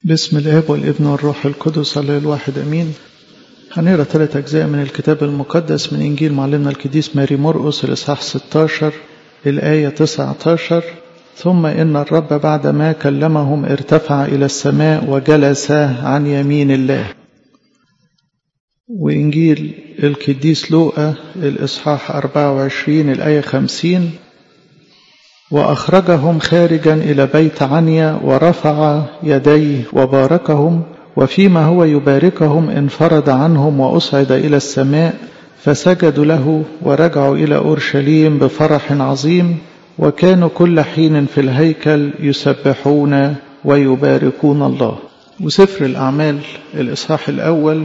باسم الآب والابن والروح القدس الله الواحد أمين. هنقرأ 3 أجزاء من الكتاب المقدس من إنجيل معلمنا القديس ماري مرقس الإصحاح 16 الآية 19. ثم إن الرب بعدما كلمهم ارتفع إلى السماء وجلس عن يمين الله. وإنجيل القديس لوقا الإصحاح 24 الآية 50. وأخرجهم خارجا إلى بيت عنيا ورفع يديه وباركهم، وفيما هو يباركهم انفرد عنهم وأصعد إلى السماء، فسجدوا له ورجعوا إلى أورشليم بفرح عظيم، وكانوا كل حين في الهيكل يسبحون ويباركون الله. وسفر الأعمال الإصحاح الأول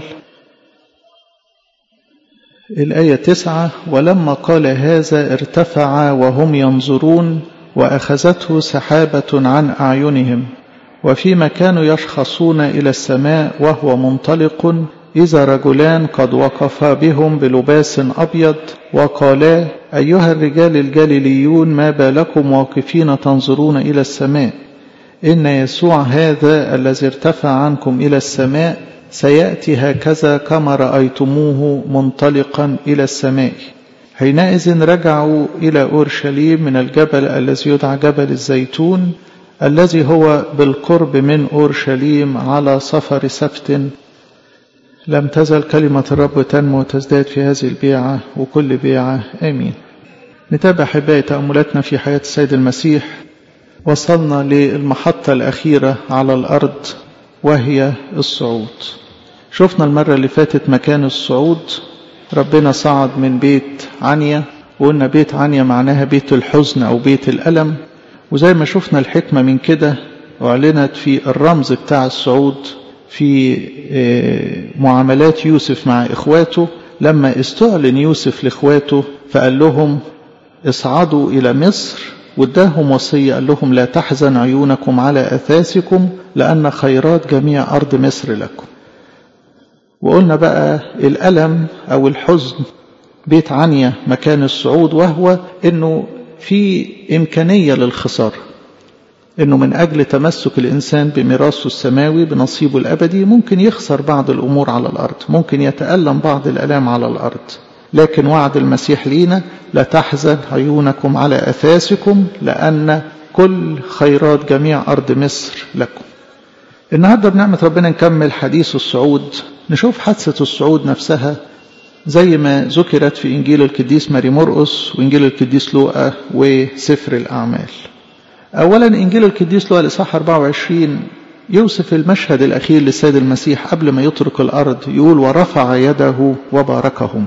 الآية 9. ولما قال هذا ارتفع وهم ينظرون، وأخذته سحابة عن أعينهم، وفيما كانوا يشخصون إلى السماء وهو منطلق، إذا رجلان قد وقفا بهم بلباس أبيض، وقالا: أيها الرجال الجليليون، ما بالكم واقفين تنظرون إلى السماء؟ إن يسوع هذا الذي ارتفع عنكم إلى السماء سيأتي هكذا كما رأيتموه منطلقا إلى السماء. حينئذ رجعوا إلى أورشليم من الجبل الذي يدعى جبل الزيتون، الذي هو بالقرب من أورشليم على صفر سبت. لم تزل كلمة الرب تنمو وتزداد في هذه البيعة وكل بيعة. آمين. نتابع أحبائي تأملاتنا في حياة السيد المسيح. وصلنا للمحطة الأخيرة على الأرض وهي الصعود. شفنا المرة اللي فاتت مكان الصعود، ربنا صعد من بيت عنيا، وقلنا بيت عنيا معناها بيت الحزن أو بيت الألم. وزي ما شفنا الحكمة من كده أعلنت في الرمز بتاع الصعود في معاملات يوسف مع إخواته. لما استعلن يوسف لإخواته فقال لهم اصعدوا إلى مصر، واداهم وصية قال لهم: لا تحزن عيونكم على أثاثكم، لأن خيرات جميع أرض مصر لكم. وقلنا بقى الألم أو الحزن بيت عنيا مكان الصعود، وهو إنه في إمكانية للخسارة، إنه من أجل تمسك الإنسان بميراثه السماوي بنصيبه الأبدي ممكن يخسر بعض الأمور على الأرض، ممكن يتألم بعض الألام على الأرض. لكن وعد المسيح لينا: لا تحزن عيونكم على أثاثكم، لأن كل خيرات جميع أرض مصر لكم. النهاردة بنعمة ربنا نكمل حديث الصعود، نشوف حادثة الصعود نفسها زي ما ذكرت في إنجيل القديس ماري مرقس وإنجيل القديس لوقا وسفر الأعمال. أولا إنجيل القديس لوقا الإصحاح 24 يوصف المشهد الأخير للسيد المسيح قبل ما يترك الأرض، يقول: ورفع يده وباركهم.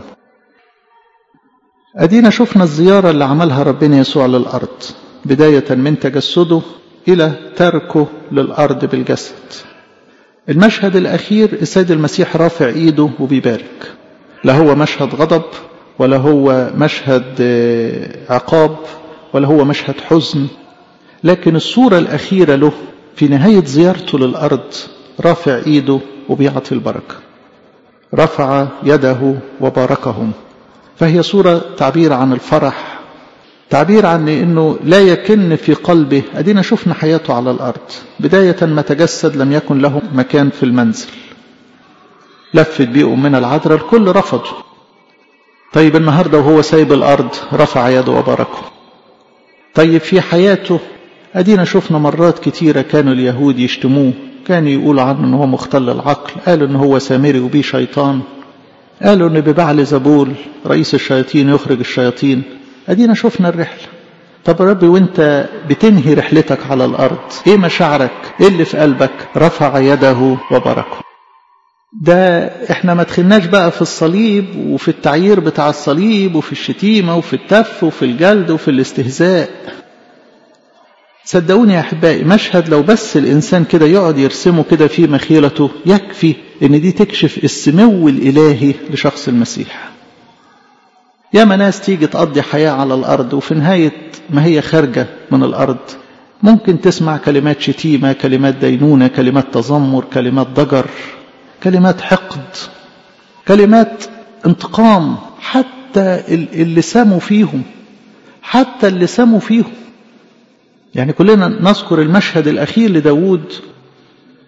أدينا شفنا الزيارة اللي عملها ربنا يسوع للأرض، بداية من تجسده إلى تركه للأرض بالجسد. المشهد الأخير السيد المسيح رافع إيده وبيبارك، لا هو مشهد غضب ولا هو مشهد عقاب ولا هو مشهد حزن، لكن الصورة الأخيرة له في نهاية زيارته للأرض رافع إيده وبيعطي البركة. رفع يده وباركهم، فهي صورة تعبير عن الفرح، تعبير عن أنه لا يكن في قلبه. أدينا شفنا حياته على الأرض، بداية ما تجسد لم يكن له مكان في المنزل، لفت بيه من العذراء، الكل رفضه. طيب النهاردة وهو سايب الأرض رفع يده وباركه. طيب في حياته أدينا شفنا مرات كتيرة كانوا اليهود يشتموه، كانوا يقولوا عنه أنه هو مختل العقل، قالوا أنه هو سامري وبيه شيطان، قالوا أنه ببعل زبول رئيس الشياطين يخرج الشياطين. أدينا شفنا الرحلة. طب ربي وانت بتنهي رحلتك على الأرض ايه مشاعرك؟ ايه اللي في قلبك؟ رفع يده وباركه. ده احنا ما دخلناش بقى في الصليب وفي التعيير بتاع الصليب وفي الشتيمة وفي التف وفي الجلد وفي الاستهزاء. صدقوني يا أحبائي، مشهد لو بس الإنسان كده يقعد يرسمه كده في مخيلته يكفي ان دي تكشف السمو الإلهي لشخص المسيح. ياما ناس تيجي تقضي حياة على الأرض وفي نهاية ما هي خارجة من الأرض ممكن تسمع كلمات شتيمة، كلمات دينونة، كلمات تذمر، كلمات ضجر، كلمات حقد، كلمات انتقام، حتى اللي ساموا فيهم، حتى اللي ساموا فيهم. يعني كلنا نذكر المشهد الأخير لداود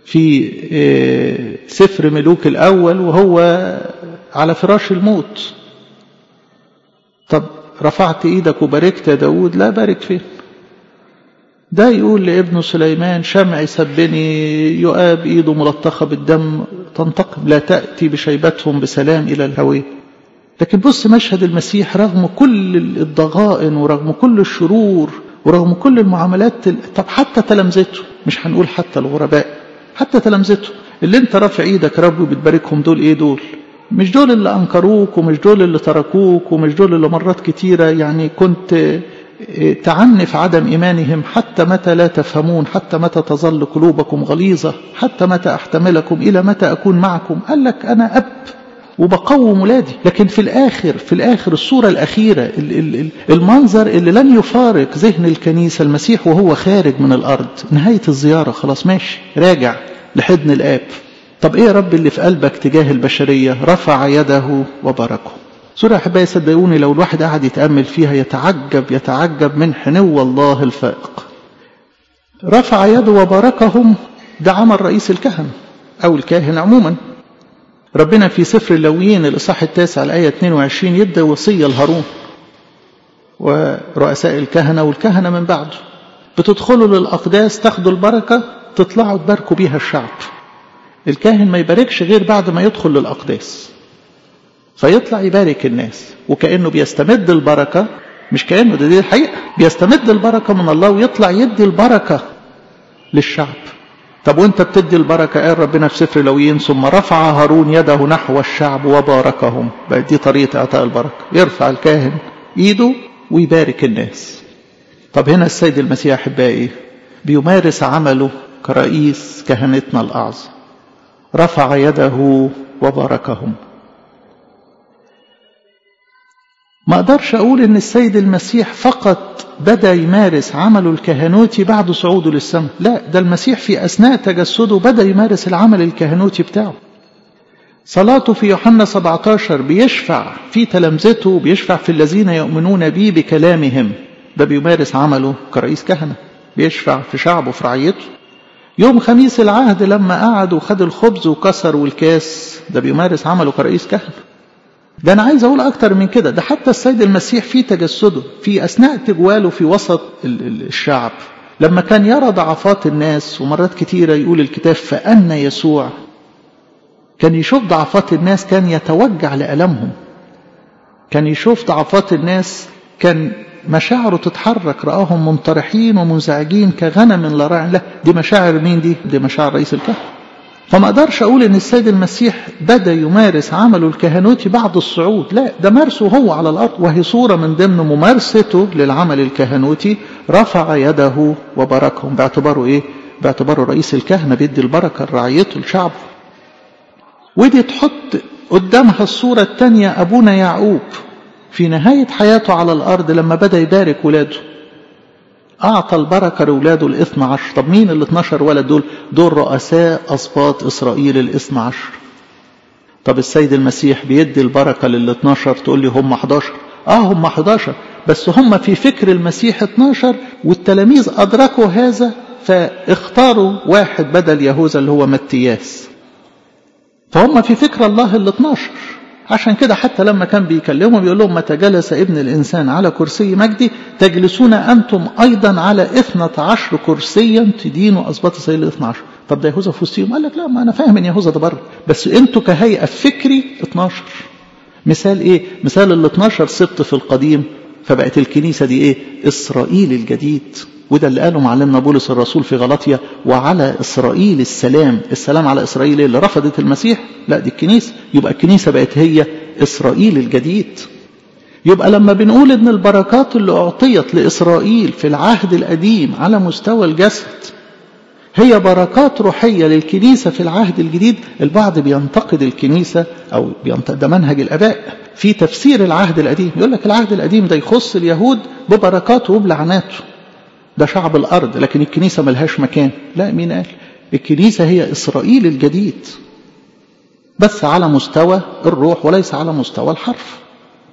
في سفر ملوك الأول وهو على فراش الموت. طب رفعت ايدك وباركت يا داود، لا بارك فين؟ ده يقول لابنه سليمان شمعي سبني، يؤاب ايده ملطخة بالدم تنتقم، لا تأتي بشيبتهم بسلام إلى الهوية. لكن بص مشهد المسيح رغم كل الضغائن ورغم كل الشرور ورغم كل المعاملات، طب حتى تلامذته، مش هنقول حتى الغرباء، حتى تلامذته اللي انت رافع ايدك رب وبتباركهم، دول ايه؟ دول مش دول اللي انكروك ومش دول اللي تركوك ومش دول اللي مرات كتيرة يعني كنت تعنف عدم إيمانهم، حتى متى لا تفهمون، حتى متى تظل قلوبكم غليظة، حتى متى أحتملكم، إلى متى أكون معكم. قال لك أنا أب وبقوم ولادي. لكن في الآخر الصورة الأخيرة، المنظر اللي لن يفارق ذهن الكنيسة، المسيح وهو خارج من الأرض، نهاية الزيارة، خلاص ماشي راجع لحضن الآب. طب إيه يا رب اللي في قلبك تجاه البشرية؟ رفع يده وباركه. سورة أحبائي صدقوني لو الواحد قاعد يتأمل فيها يتعجب من حنو الله الفائق. رفع يده وباركهم، ده عمل رئيس الكهنة أو الكاهن عموما. ربنا في سفر اللاويين الإصحاح 9 الآية 22 يدى وصية لهارون ورؤساء الكهنة والكهنة من بعده، بتدخلوا للأقداس تاخدوا البركة تطلعوا تباركوا بيها الشعب. الكاهن ما يباركش غير بعد ما يدخل للأقداس، فيطلع يبارك الناس وكأنه بيستمد البركة، مش كأنه، دي الحقيقة، بيستمد البركة من الله ويطلع يدي البركة للشعب. طب وانت بتدي البركة قال ربنا في سفر اللاويين ثم رفع هارون يده نحو الشعب وباركهم. بقى دي طريقة اعطاء البركة، يرفع الكاهن ايده ويبارك الناس. طب هنا السيد المسيح احبائي بيمارس عمله كرئيس كهنتنا الأعظم، رفع يده وباركهم. ما اقدرش اقول ان السيد المسيح فقط بدأ يمارس عمله الكهنوتي بعد صعوده للسماء، لا، ده المسيح في اثناء تجسده بدأ يمارس العمل الكهنوتي بتاعه. صلاته في يوحنا 17 بيشفع في تلامذته، بيشفع في الذين يؤمنون بي بكلامهم، ده بيمارس عمله كرئيس كهنة، بيشفع في شعبه في رعيته. يوم خميس العهد لما قعد وخد الخبز وكسر والكاس، ده بيمارس عمله كرئيس كهنة. ده أنا عايز أقول أكتر من كده، ده حتى السيد المسيح في تجسده في أثناء تجواله في وسط الشعب لما كان يرى ضعفات الناس، ومرات كتيرة يقول الكتاب فأن يسوع كان يشوف ضعفات الناس، كان يتوجع لألمهم، كان يشوف ضعفات الناس، كان مشاعره تتحرك، رآهم منطرحين ومنزعجين كغنم لا راع له. دي مشاعر مين؟ دي مشاعر رئيس الكهنة. فما اقدرش اقول ان السيد المسيح بدأ يمارس عمله الكهنوتي بعد الصعود، لا، ده مارسه هو على الارض، وهي صورة من ضمن ممارسته للعمل الكهنوتي. رفع يده وباركهم، باعتباره ايه؟ باعتباره رئيس الكهنة بيدي البركة لرعيته لشعبه. ودي تحط قدامها الصورة الثانية ابونا يعقوب في نهاية حياته على الارض لما بدأ يبارك ولاده، أعطى البركة لأولاده 12. طب مين 12 ولد دول رؤساء أسباط إسرائيل 12. طب السيد المسيح بيدي البركة 12، تقول لي هم 11. هم 11، بس هم في فكر المسيح 12، والتلاميذ أدركوا هذا فاختاروا واحد بدل يهوذا اللي هو متياس. فهم في فكر الله 12. عشان كده حتى لما كان بيكلمهم بيقول لهم متى جلس ابن الإنسان على كرسي مجدي تجلسون أنتم أيضا على 12 كرسيا تدينوا أسباط إسرائيل 12. طب ده يهوذا في وسطهم؟ قال لك لا، ما أنا فاهم إن يهوذا ده بره، بس أنتوا كهيئة فكري 12. مثال إيه؟ مثال 12 سبط في القديم، فبقت الكنيسة دي إيه؟ إسرائيل الجديد. وده اللي قاله معلمنا بولس الرسول في غلاطيا، وعلى إسرائيل السلام. السلام على إسرائيل اللي رفضت المسيح؟ لا، دي الكنيسة. يبقى الكنيسة بقت هي إسرائيل الجديد. يبقى لما بنقول إن البركات اللي أعطيت لإسرائيل في العهد القديم على مستوى الجسد هي بركات روحية للكنيسة في العهد الجديد، البعض بينتقد الكنيسة أو ده منهج الآباء في تفسير العهد القديم، يقول لك العهد القديم ده يخص اليهود ببركاته وبلعناته، ده شعب الأرض، لكن الكنيسة ملهاش مكان. لا، مين قال؟ الكنيسة هي إسرائيل الجديد، بس على مستوى الروح وليس على مستوى الحرف.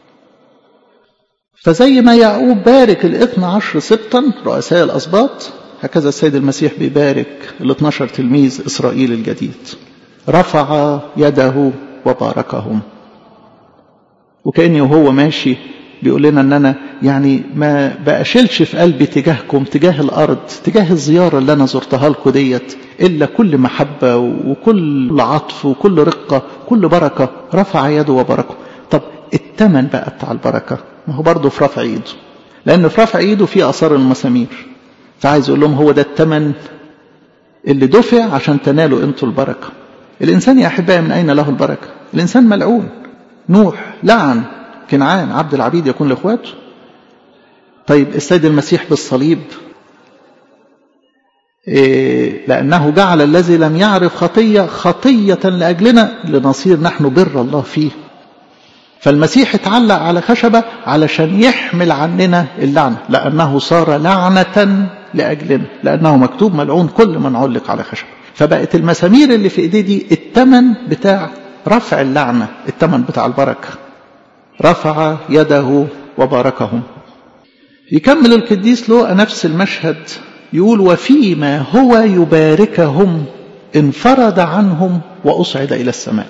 فزي ما يعقوب بارك 12 سبطا رؤساء الأسباط، هكذا السيد المسيح بيبارك ال 12 تلميذ إسرائيل الجديد. رفع يده وباركهم. وكأني وهو ماشي بيقول لنا ان انا يعني ما بقشلش في قلبي تجاهكم، تجاه الارض، تجاه الزيارة اللي انا زرتها لكم ديت، الا كل محبة وكل عطف وكل رقة، كل بركة. رفع يده وباركهم. طب الثمن بقى بتاع البركة ما هو برضه في رفع ايده، لان في رفع ايده في اثار المسامير. فعايز يقول لهم هو ده الثمن اللي دفع عشان تنالوا انتوا البركة. الانسان يا احبائي من اين له البركة؟ الانسان ملعون. نوح لعن كنعان عبد العبيد يكون لاخواته. طيب السيد المسيح بالصليب لأنه جعل الذي لم يعرف خطية لأجلنا لنصير نحن بر الله فيه. فالمسيح اتعلق على خشبة علشان يحمل عننا اللعنة، لأنه صار لعنة لأجلنا، لأنه مكتوب ملعون كل من علق على خشبة. فبقت المسامير اللي في ايديه دي الثمن بتاع رفع اللعنة، الثمن بتاع البركة. رفع يده وباركهم. يكمل القديس لوقا نفس المشهد يقول وفيما هو يباركهم انفرد عنهم وأصعد إلى السماء.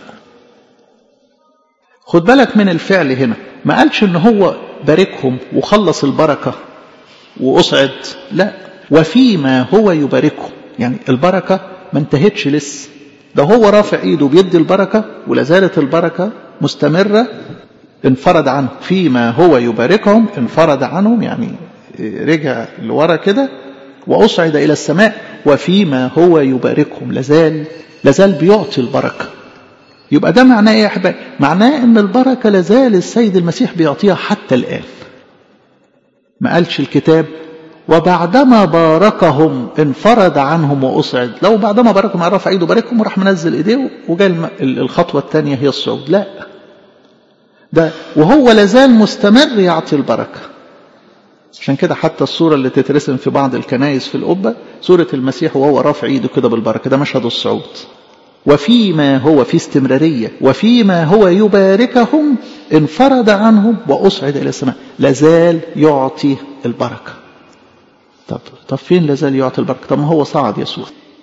خد بالك من الفعل هنا، ما قالش ان هو باركهم وخلص البركة وأصعد، لا، وفيما هو يباركهم، يعني البركة ما انتهتش لسه، ده هو رافع ايده بيدي البركة ولازالت البركة مستمرة. انفرد عنه فيما هو يباركهم، انفرد عنهم يعني رجع لورا كده، وأصعد إلى السماء وفيما هو يباركهم، لازال بيعطي البركة. يبقى ده معناه ايه يا احبائي؟ معناه ان البركة لازال السيد المسيح بيعطيها حتى الآن. ما قالش الكتاب وبعدما باركهم انفرد عنهم وأصعد، لو بعدما باركهم رفع ايده باركهم وراح منزل ايديه وجاء الخطوة الثانية هي الصعود، لا، ده وهو لازال مستمر يعطي البركة. عشان كده حتى الصورة اللي تترسم في بعض الكنائس في القبة صورة المسيح وهو رافع ايده كده بالبركة، ده مشهد الصعود. وفيما هو في استمرارية، وفيما هو يباركهم انفرد عنهم وأصعد إلى السماء، لازال يعطي البركة. طب فين لازال يعطي البركة؟ طب ما هو صعد يسوع.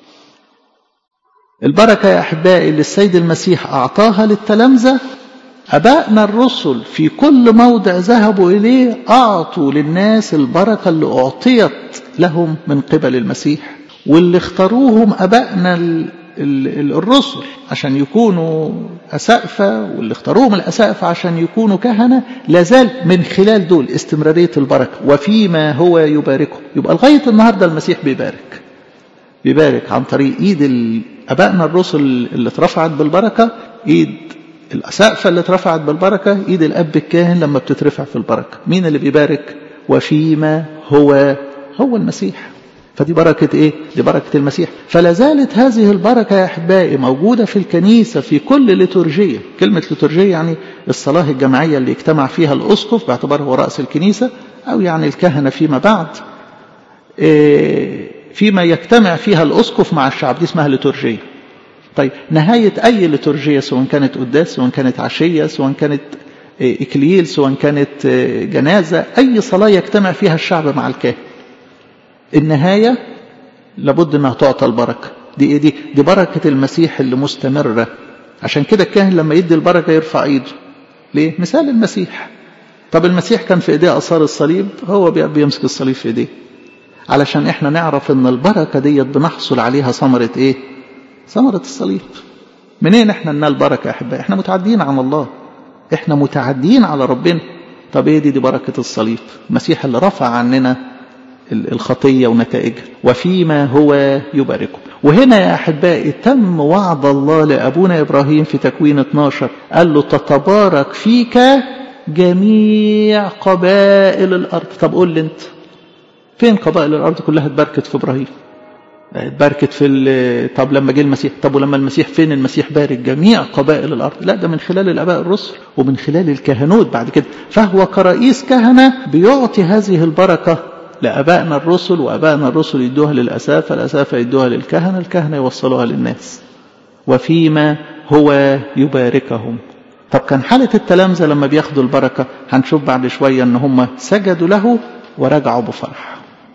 البركة يا أحبائي اللي السيد المسيح أعطاها للتلامذة، أبائنا الرسل في كل موضع ذهبوا إليه أعطوا للناس البركة اللي أعطيت لهم من قبل المسيح، واللي اختاروهم أبائنا الرسل عشان يكونوا أسقفة، واللي اختاروهم الأسقفة عشان يكونوا كهنة، لازال من خلال دول استمرارية البركة. وفيما هو يباركهم، يبقى لغاية النهاردة المسيح بيبارك عن طريق إيد أبائنا الرسل اللي اترفعت بالبركة، إيد الأسقفة اللي اترفعت بالبركة، إيد الأب الكاهن لما بتترفع في البركة. مين اللي بيبارك؟ وفيما هو المسيح. فدي بركة إيه؟ دي بركة المسيح. فلا زالت هذه البركة يا أحبائي موجودة في الكنيسة في كل ليتورجية. كلمة ليتورجية يعني الصلاة الجماعية اللي يجتمع فيها الأسقف باعتباره هو رأس الكنيسة، أو يعني الكهنة فيما بعد، فيما يجتمع فيها الأسقف مع الشعب، دي اسمها ليتورجية. طيب نهاية أي ليتورجية، سواء كانت قداس، سواء كانت عشية، سواء كانت إكليل، سواء كانت جنازة، أي صلاة يجتمع فيها الشعب مع الكاهن، النهاية لابد أنها تعطى البركة. دي إيه؟ دي بركة المسيح اللي مستمرة. عشان كده الكاهن لما يدي البركة يرفع إيده. ليه؟ مثال المسيح. طب المسيح كان في إيديه آثار الصليب، هو بيمسك الصليب في إيديه، علشان إحنا نعرف أن البركة ديت بنحصل عليها ثمرة إيه؟ ثمرة الصليب. منين إحنا ننال البركة يا أحبائي؟ إحنا متعدين عن الله، إحنا متعدين على ربنا. طب إيه دي بركة الصليب، المسيح اللي رفع عننا الخطية ونتائجها. وفيما هو يباركه. وهنا يا أحبائي تم وعد الله لأبونا إبراهيم في تكوين 12، قال له تتبارك فيك جميع قبائل الأرض. طب قول لي أنت فين قبائل الأرض كلها اتباركت في إبراهيم؟ اتباركت في طب لما جه المسيح، طب ولما المسيح فين المسيح بارك جميع قبائل الأرض؟ لا، ده من خلال الآباء الرسل ومن خلال الكهنوت بعد كده. فهو كرئيس كهنة بيعطي هذه البركة لأبائنا الرسل، وأبائنا الرسل يدوها للأسافة، الأسافة يدوها للكهنة، الكهنة يوصلوها للناس. وفيما هو يباركهم. طب كان حالة التلامذة لما بياخدوا البركة، هنشوف بعد شوية أن هم سجدوا له ورجعوا بفرح.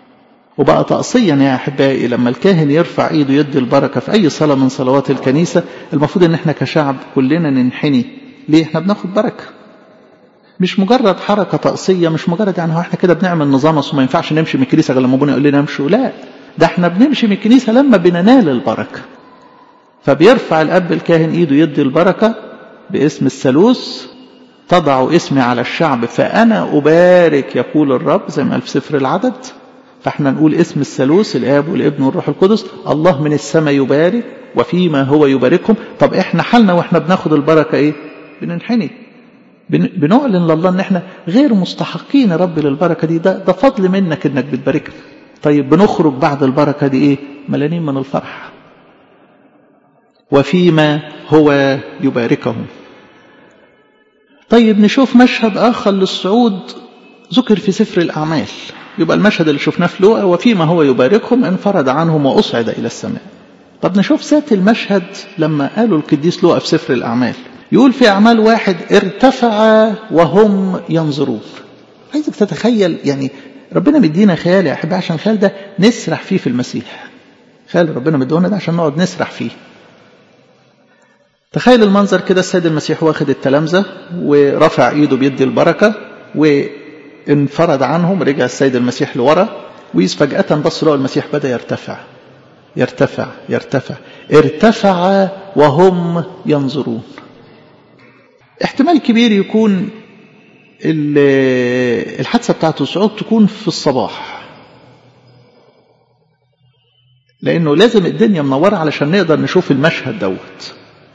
وبقى تقصيا يا أحبائي لما الكاهن يرفع إيده يدي البركة في أي صلاة من صلوات الكنيسة، المفروض إن إحنا كشعب كلنا ننحني. ليه؟ إحنا بناخد بركة، مش مجرد حركة تقصية، مش مجرد يعني هو إحنا كده بنعمل نظام أصل ما ينفعش نمشي من الكنيسة غير لما أبونا يقول لنا امشوا. لا، ده إحنا بنمشي من الكنيسة لما بننال البركة. فبيرفع الأب الكاهن إيده يدي البركة باسم الثالوث: تضع اسمي على الشعب فأنا أبارك يقول الرب، زي ما قال في سفر العدد. فاحنا نقول اسم الثالوث، الآب والابن والروح القدس، الله من السماء يبارك وفيما هو يباركهم. طب احنا حالنا واحنا بناخد البركة ايه؟ بننحني، بنعلن لله ان احنا غير مستحقين يا رب للبركة دي، ده فضل منك انك بتباركنا. طيب بنخرج بعد البركة دي ايه؟ ملانين من الفرح. وفيما هو يباركهم. طيب نشوف مشهد آخر للصعود ذكر في سفر الأعمال. يبقى المشهد اللي شفناه في لوقا: وفيما هو يباركهم انفرد عنهم وأصعد إلى السماء. طب نشوف ذات المشهد لما قالوا القديس لوقا في سفر الأعمال. يقول في أعمال 1: ارتفع وهم ينظرون. عايزك تتخيل، يعني ربنا مدينا خيال يا أحبائي، عشان الخيال ده نسرح فيه في المسيح. خيال ربنا مدينا ده عشان نقعد نسرح فيه. تخيل المنظر كده: السيد المسيح واخد التلامذة ورفع ايده بيدي البركة وانفرد عنهم، رجع السيد المسيح لورا، وإذ فجأة بص لقوا المسيح بدأ يرتفع يرتفع يرتفع، ارتفع وهم ينظرون. احتمال كبير يكون الحادثة بتاعت الصعود تكون في الصباح، لأنه لازم الدنيا منورة علشان نقدر نشوف المشهد دوت.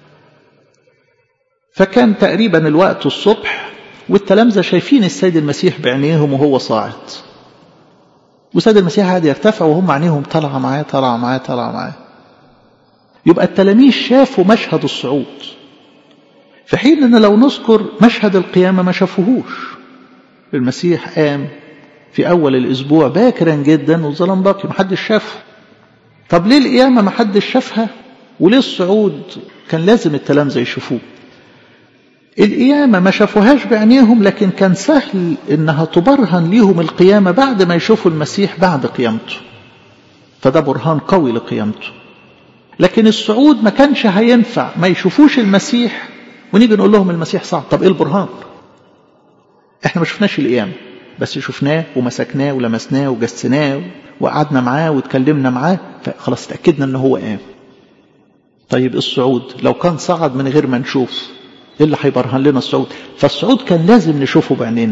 فكان تقريبا الوقت الصبح، والتلامذة شايفين السيد المسيح بعينيهم وهو صاعد، والسيد المسيح قاعد يرتفع وهم عينيهم طالعة معاه طالعة معاه طالعة معاه. يبقى التلاميذ شافوا مشهد الصعود، في حين ان لو نذكر مشهد القيامة ما شافوهوش. المسيح قام في أول الأسبوع باكرا جدا والظلام باقي، محدش شافه. طب ليه القيامة محدش شافها؟ وليه الصعود كان لازم التلامذة يشوفوه؟ القيامة ما شافوهاش بعينيهم، لكن كان سهل إنها تبرهن ليهم القيامة بعد ما يشوفوا المسيح بعد قيامته، فده برهان قوي لقيامته. لكن الصعود ما كانش هينفع ما يشوفوش المسيح ونيجي نقول لهم المسيح صعد. طب إيه البرهان؟ إحنا ما شفناش القيامة، بس شفناه ومسكناه ولمسناه وجسناه وقعدنا معاه واتكلمنا معاه، فخلاص اتأكدنا إنه هو قام. طيب الصعود لو كان صعد من غير ما نشوف، ايه اللي هيبرهن لنا الصعود؟ فالصعود كان لازم نشوفه بعينينا.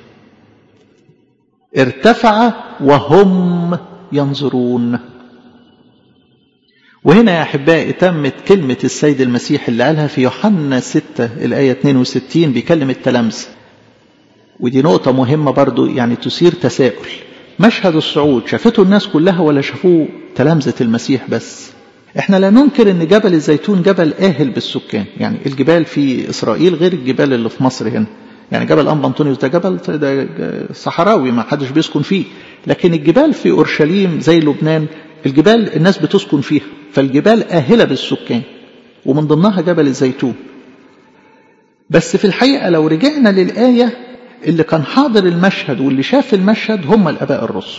ارتفع وهم ينظرون. وهنا يا أحبائي تمت كلمة السيد المسيح اللي قالها في يوحنا 6 الآية 62 بيكلم التلامذة. ودي نقطة مهمة برضو، يعني تثير تساؤل: مشهد الصعود شافته الناس كلها ولا شافوه تلامذة المسيح بس؟ احنا لا ننكر ان جبل الزيتون جبل آهل بالسكان، يعني الجبال في إسرائيل غير الجبال اللي في مصر هنا. يعني جبل أنبا أنطونيوس ده جبل ده صحراوي ما حدش بيسكن فيه، لكن الجبال في أورشليم زي لبنان الجبال الناس بتسكن فيها، فالجبال آهلة بالسكان، ومن ضمنها جبل الزيتون. بس في الحقيقة لو رجعنا للآية، اللي كان حاضر المشهد واللي شاف المشهد هم الآباء الرسل.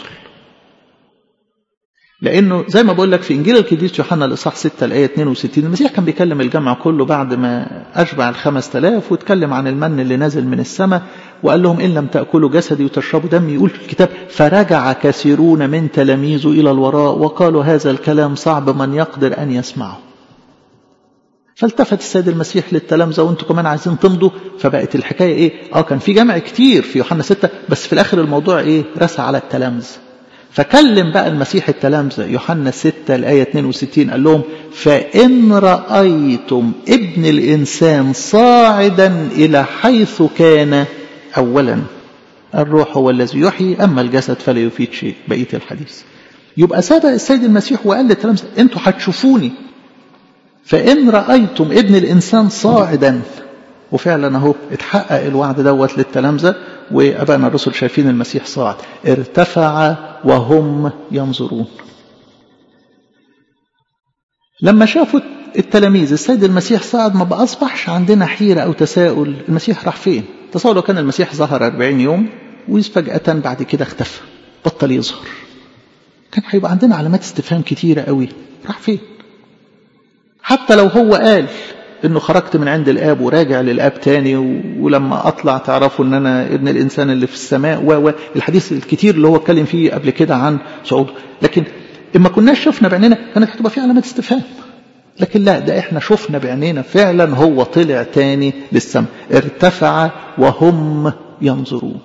لأنه زي ما بقول لك في إنجيل القديس يوحنا الإصحاح 6 الآية 62، المسيح كان بيكلم الجمع كله بعد ما أشبع 5000 واتكلم عن المن اللي نازل من السماء، وقال لهم: إن لم تأكلوا جسدي وتشربوا دمي، يقول في الكتاب: فرجع كثيرون من تلاميذه إلى الوراء وقالوا هذا الكلام صعب من يقدر أن يسمعه. فالتفت السيد المسيح للتلامذة: وانتوا كمان عايزين تمضوا؟ فبقت الحكاية ايه؟ كان في جمع كتير في يوحنا 6، بس في الآخر الموضوع ايه؟ رسى على التلامذة. فكلم بقى المسيح التلامذة يوحنا 6 الآية 62، قال لهم: فإن رأيتم ابن الإنسان صاعدا إلى حيث كان أولا، الروح هو الذي يحيي أما الجسد فلا يفيد شيء. بقية الحديث. يبقى سبق السيد المسيح وقال للتلامذة: انتوا هتشوفوني، فإن رأيتم ابن الإنسان صاعدا. وفعلا اهو اتحقق الوعد دوت للتلامذة، وأبائنا الرسل شايفين المسيح صاعد. ارتفع وهم ينظرون. لما شافوا التلاميذ السيد المسيح صاعد، ما بقى أصبحش عندنا حيرة أو تساؤل المسيح راح فين. تصور لو كان المسيح ظهر 40 يوم وفجأة بعد كده اختفى، بطل يظهر. كان هيبقى عندنا علامات استفهام كتيرة قوي. راح فين؟ حتى لو هو قال انه خرجت من عند الاب وراجع للاب تاني، ولما اطلع تعرفوا ان انا ابن الانسان اللي في السماء، والحديث الكتير اللي هو اتكلم فيه قبل كده عن صعوده، لكن اما كناش شفنا بعينينا كانت هتبقى في علامات استفهام. لكن لا، ده احنا شفنا بعينينا فعلا هو طلع تاني للسماء، ارتفع وهم ينظرون.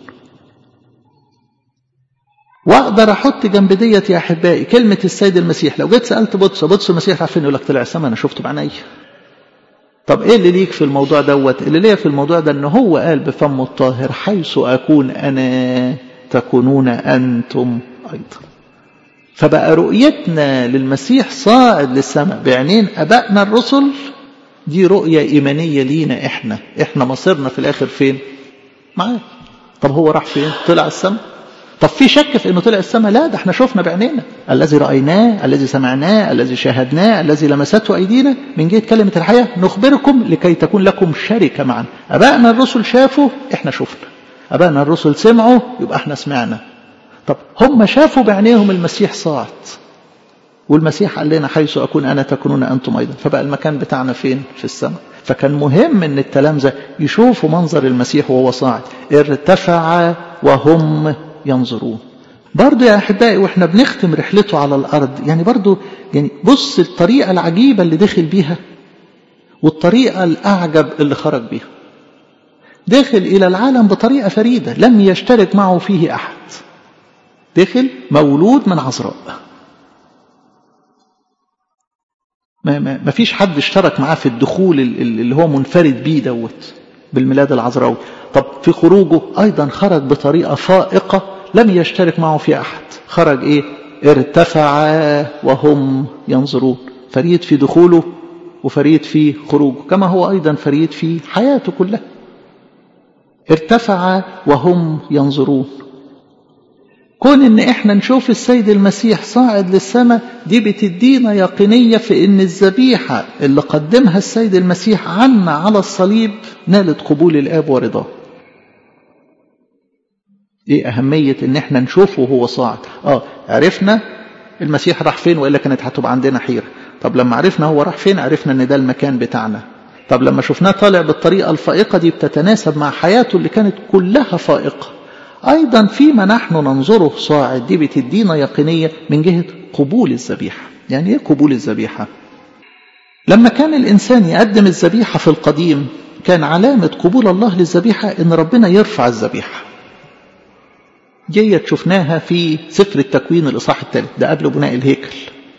واقدر احط جنب ديت يا احبائي كلمه السيد المسيح. لو جيت سالت بطرس المسيح عارفين يقول لك طلع السماء، انا شفته بعيني. طب ايه اللي ليك في الموضوع دوت؟ اللي ليا في الموضوع ده ان هو قال بفمه الطاهر حيث اكون انا تكونون انتم ايضا. فبقى رؤيتنا للمسيح صاعد للسماء بعينين ابائنا الرسل دي رؤيه ايمانيه لينا. احنا مصيرنا في الاخر فين؟ معاه. طب هو راح فين؟ طلع السماء. طب في شك في انه طلع السماء؟ لا، ده احنا شفنا بعينينا الذي رايناه، الذي سمعناه، الذي شاهدناه، الذي لمسته ايدينا من جهه كلمه الحياه نخبركم لكي تكون لكم شركه معنا. ابائنا الرسل شافوا، احنا شفنا. ابائنا الرسل سمعوا، يبقى احنا سمعنا. طب هم شافوا بعينيهم المسيح صاعد، والمسيح قال لنا حيث اكون انا تكونون انتم ايضا. فبقى المكان بتاعنا فين؟ في السماء. فكان مهم ان التلامذه يشوفوا منظر المسيح وهو صاعد، ارتفع وهم ينظرون. برضو يا أحبائي وإحنا بنختم رحلته على الأرض، يعني برضو بص الطريقة العجيبة اللي دخل بيها والطريقة الأعجب اللي خرج بيها. دخل إلى العالم بطريقة فريدة لم يشترك معه فيه أحد. دخل مولود من عذراء، ما فيش حد اشترك معاه في الدخول اللي هو منفرد بيه دوت بالميلاد العذراوي. طب في خروجه أيضا خرج بطريقة فائقة لم يشترك معه في أحد. خرج إيه؟ ارتفع وهم ينظرون. فريد في دخوله وفريد في خروجه، كما هو أيضا فريد في حياته كلها. ارتفع وهم ينظرون. كون ان احنا نشوف السيد المسيح صاعد للسماء دي بتدينا يقينية في ان الذبيحة اللي قدمها السيد المسيح عنا على الصليب نالت قبول الآب ورضاه. ايه اهمية ان احنا نشوفه وهو صاعد؟ عرفنا المسيح راح فين، وإلا كانت هتبقى عندنا حيرة. طب لما عرفنا هو راح فين، عرفنا ان ده المكان بتاعنا. طب لما شفناه طالع بالطريقة الفائقة دي بتتناسب مع حياته اللي كانت كلها فائقة. أيضا فيما نحن ننظره صاعد دي بتدينا يقينية من جهة قبول الذبيحة. يعني ايه قبول الذبيحة؟ لما كان الإنسان يقدم الذبيحة في القديم كان علامة قبول الله للذبيحة إن ربنا يرفع الذبيحة. جيت شفناها في سفر التكوين الإصحاح الثالث، ده قبل بناء الهيكل.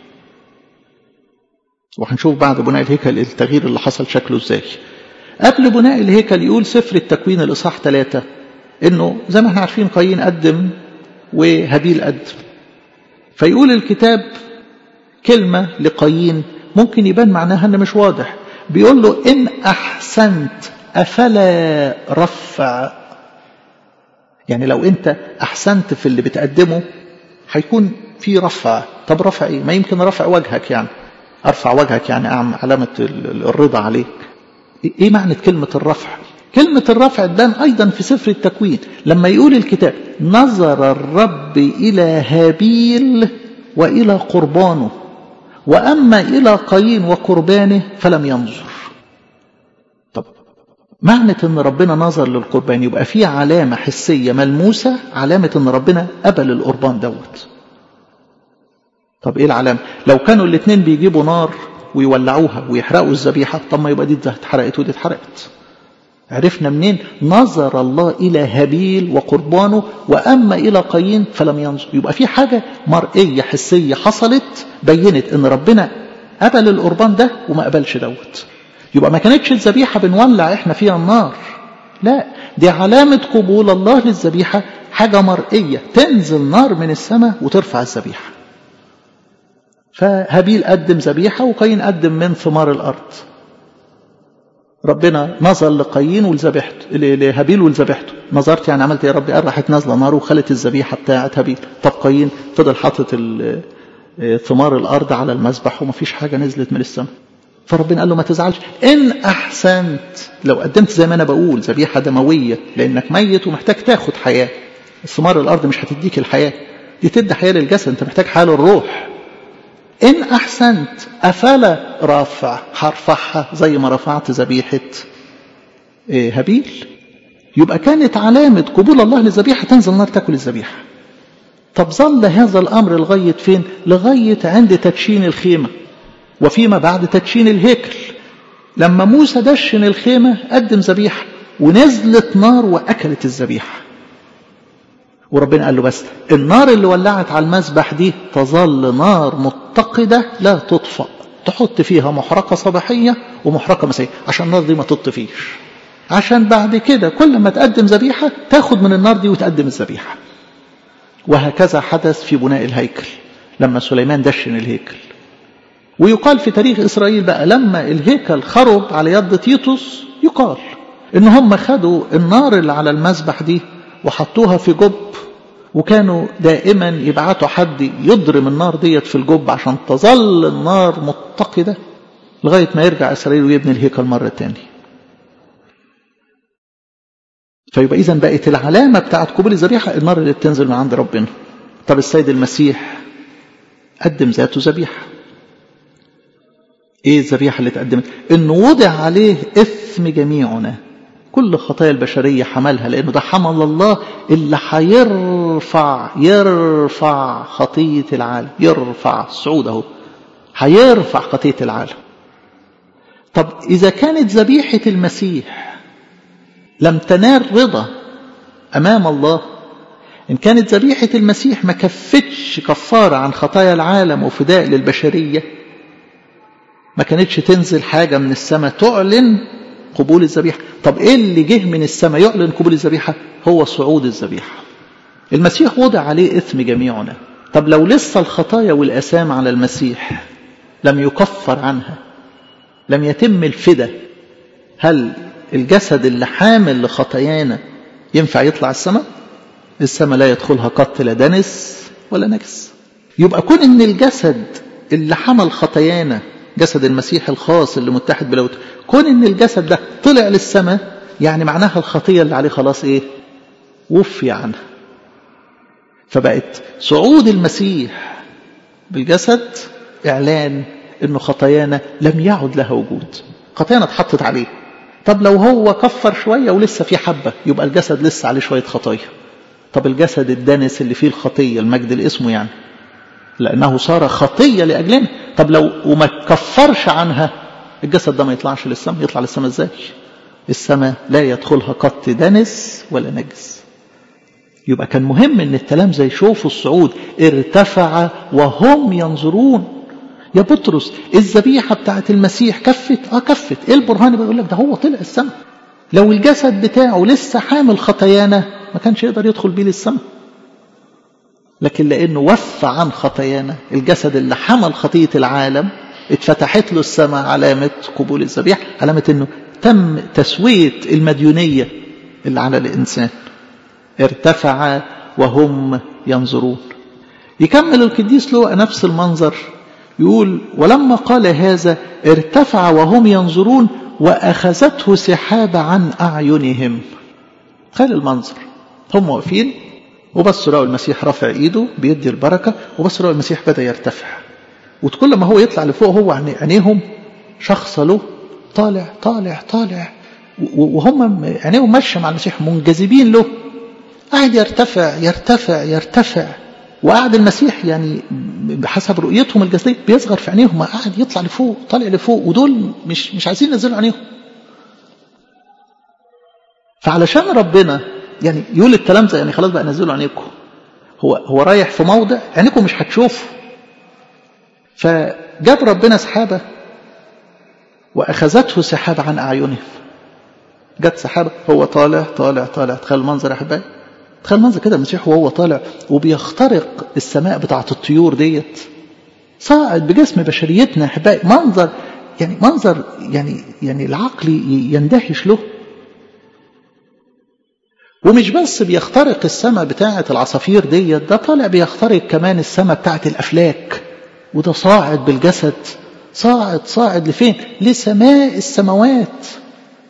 وهنشوف بعد بناء الهيكل التغيير اللي حصل شكله ازاي. قبل بناء الهيكل يقول سفر التكوين الإصحاح 3 إنه زي ما احنا عارفين قايين قدم وهابيل قدم. فيقول الكتاب كلمة لقايين ممكن يبان معناها أنه مش واضح. بيقول له إن أحسنت أفلا رفع. يعني لو أنت أحسنت في اللي بتقدمه هيكون في رفع. طب رفع إيه؟ ما يمكن رفع وجهك، يعني أرفع وجهك يعني أعمل علامة الرضا عليك. إيه معنى كلمة الرفع؟ كلمة الرفع تبان أيضا في سفر التكوين لما يقول الكتاب نظر الرب إلى هابيل وإلى قربانه وأما إلى قايين وقربانه فلم ينظر. طب معنى أن ربنا نظر للقربان يبقى فيه علامة حسية ملموسة، علامة أن ربنا قبل القربان دوت. طب إيه العلامة؟ لو كانوا الاثنين بيجيبوا نار ويولعوها ويحرقوا الذبيحة، طب ما يبقى دي اتحرقت ودي اتحرقت. عرفنا منين؟ نظر الله إلى هابيل وقربانه وأما إلى قايين فلم ينظر. يبقى في حاجة مرئية حسية حصلت بينت أن ربنا قبل القربان ده وما قبلش دوت. يبقى ما كانتش الذبيحة بنولع إحنا فيها النار، لا، دي علامة قبول الله للذبيحة، حاجة مرئية تنزل نار من السماء وترفع الذبيحة. فهابيل قدم ذبيحة وقايين قدم من ثمار الأرض. ربنا نظر لقايين ولذبيحته، لهابيل ولذبيحته. نظرت يعني عملت يا رب؟ قال راحت نازله نار وخلت الذبيحه بتاعه هابيل. طب قايين فضل حاطط ثمار الارض على المذبح وما فيش حاجه نزلت من السماء. فربنا قال له ما تزعلش، ان احسنت لو قدمت زي ما انا بقول ذبيحه دمويه لانك ميت ومحتاج تاخد حياه. ثمار الارض مش هتديك الحياه، دي تدي حياة للجسد، انت محتاج حياة للروح. إن أحسنت أفلا رافع، هرفعها زي ما رفعت ذبيحة هابيل. يبقى كانت علامة قبول الله للذبيحة تنزل نار تاكل الذبيحة. طب ظل هذا الأمر لغاية فين؟ لغاية عند تدشين الخيمة، وفيما بعد تدشين الهيكل. لما موسى دشن الخيمة قدم ذبيحة ونزلت نار وأكلت الذبيحة، وربنا قال له بس النار اللي ولعت على المذبح دي تظل نار متقدة لا تطفأ، تحط فيها محرقة صباحية ومحرقة مسائية عشان النار دي ما تطفيش، عشان بعد كده كل ما تقدم ذبيحة تاخد من النار دي وتقدم الذبيحة. وهكذا حدث في بناء الهيكل لما سليمان دشن الهيكل. ويقال في تاريخ إسرائيل بقى لما الهيكل خرب على يد تيتوس، يقال إن هم خدوا النار اللي على المذبح دي وحطوها في جب، وكانوا دائما يبعتوا حد يضرم النار ديت في الجب عشان تظل النار متقدة لغاية ما يرجع إسرائيل ويبني الهيكل مرة تاني. فيبقى إذن بقت العلامة بتاعت قبول الذبيحة النار اللي بتنزل من عند ربنا. طب السيد المسيح قدم ذاته ذبيحة. ايه الذبيحة اللي تقدمت؟ انه وضع عليه اثم جميعنا، كل خطايا البشرية حملها، لانه ده حمل الله اللي هيرفع خطية العالم، يرفع صعوده، هيرفع خطية العالم. طب اذا كانت ذبيحة المسيح لم تنال رضا امام الله، ان كانت ذبيحة المسيح ما كفتش كفارة عن خطايا العالم وفداء للبشرية، ما كانتش تنزل حاجة من السماء تعلن قبول الذبيحة. طب ايه اللي جه من السماء يعلن قبول الذبيحة؟ هو صعود الذبيحة. المسيح وضع عليه إثم جميعنا. طب لو لسه الخطايا والآثام على المسيح لم يكفر عنها، لم يتم الفداء، هل الجسد اللي حامل لخطايانا ينفع يطلع السماء؟ السماء لا يدخلها قط لا دنس ولا نجس. يبقى كون ان الجسد اللي حمل خطايانا، جسد المسيح الخاص اللي متحد بلاوته، كون ان الجسد ده طلع للسماء، يعني معناها الخطية اللي عليه خلاص ايه؟ وفي عنها. فبقت صعود المسيح بالجسد اعلان انه خطايانا لم يعد لها وجود، خطايانا اتحطت عليه. طب لو هو كفر شوية ولسه في حبة، يبقى الجسد لسه عليه شوية خطايا. طب الجسد الدنس اللي فيه الخطية، المجد لاسمه يعني، لأنه صار خطية لأجلنا. طب لو وما كفرش عنها، الجسد ده ما يطلعش للسماء. يطلع للسماء ازاي؟ السماء لا يدخلها قط دنس ولا نجس. يبقى كان مهم ان التلامذة يشوفوا الصعود، ارتفع وهم ينظرون. يا بطرس الذبيحة بتاعت المسيح كفت؟ كفت. ايه البرهان؟ بيقول لك ده هو طلع السماء. لو الجسد بتاعه لسه حامل خطايانا ما كانش يقدر يدخل بيه للسماء، لكن لأنه وفى عن خطايانا، الجسد اللي حمل خطية العالم، اتفتحت له السماء، علامة قبول الذبيحة، علامة أنه تم تسوية المديونية اللي على الإنسان. ارتفع وهم ينظرون. يكمل القديس لوقا نفس المنظر، يقول ولما قال هذا ارتفع وهم ينظرون وأخذته سحابة عن أعينهم. خلي المنظر، هم واقفين وبصوا لقوا المسيح رافع ايده بيدي البركة، وبصوا لقوا المسيح بدأ يرتفع، وكل ما هو يطلع لفوق هو عينيهم شخص له طالع طالع طالع، وهم عينيهم ماشية مع المسيح منجذبين له، قاعد يرتفع يرتفع يرتفع. وقاعد المسيح يعني بحسب رؤيتهم الجسدية بيصغر في عينيهم، قاعد يطلع لفوق طالع لفوق، ودول مش عايزين ينزلوا عينيهم. فعلشان ربنا يعني يقول التلامذة يعني خلاص بقى نزلوا عينيكم، هو رايح في موضع عينيكم مش هتشوفوا. فجاب ربنا سحابة وأخذته سحابة عن أعينهم. جت سحابة، هو طالع طالع طالع. تخيل المنظر يا أحبائي، تخيل المنظر كده، المسيح وهو طالع وبيخترق السماء بتاعة الطيور ديت، صاعد بجسم بشريتنا يا أحبائي. منظر يعني العقل يندهش له. ومش بس بيخترق السماء بتاعة العصافير ديت، ده طالع بيخترق كمان السماء بتاعة الأفلاك، وده صاعد بالجسد، صاعد لفين؟ لسماء السماوات.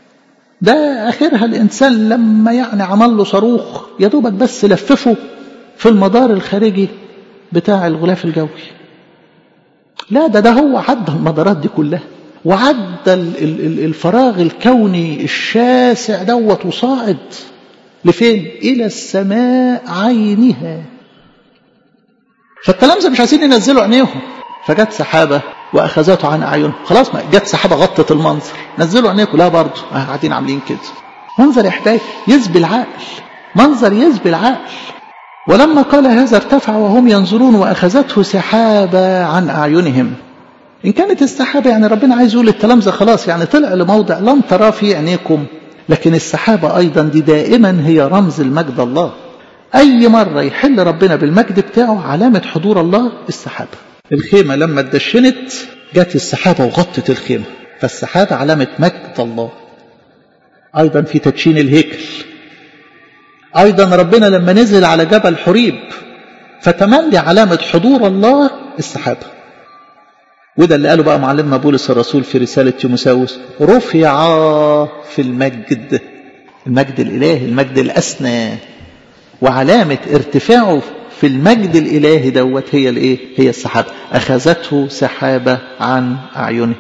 ده آخرها الإنسان لما يعني عمل له صاروخ يا دوبك بس لففه في المدار الخارجي بتاع الغلاف الجوي. لا ده هو عدى المدارات دي كلها، وعدى الفراغ الكوني الشاسع دوت، وصاعد لفين؟ إلى السماء عينها. فالتلامذة مش عايزين ينزلوا عينيهم، فجت سحابة وأخذته عن أعينهم. خلاص، ما جت سحابة غطت المنظر، نزلوا عينيكم. لا برضه قاعدين عاملين كده. منظر يا حبايبي يسبي العقل، منظر يسبي العقل. ولما قال هذا ارتفع وهم ينظرون وأخذته سحابة عن أعينهم. إن كانت السحابة يعني ربنا عايز يقول للتلامذة خلاص يعني طلع لموضع لن ترى في عينيكم، لكن السحابة أيضا دي دائما هي رمز المجد الله. أي مرة يحل ربنا بالمجد بتاعه علامة حضور الله السحابة. الخيمة لما اتدشنت جت السحابة وغطت الخيمة، فالسحابة علامة مجد الله. أيضا في تدشين الهيكل، أيضا ربنا لما نزل على جبل حريب فتملي علامة حضور الله السحابة. وده اللي قاله بقى معلمنا بولس الرسول في رسالة تيموثاوس: رفع في المجد، المجد الإلهي، المجد الأسنى. وعلامة ارتفاعه في المجد الإلهي دوت هي الايه؟ هي السحابة. أخذته سحابة عن أعينه.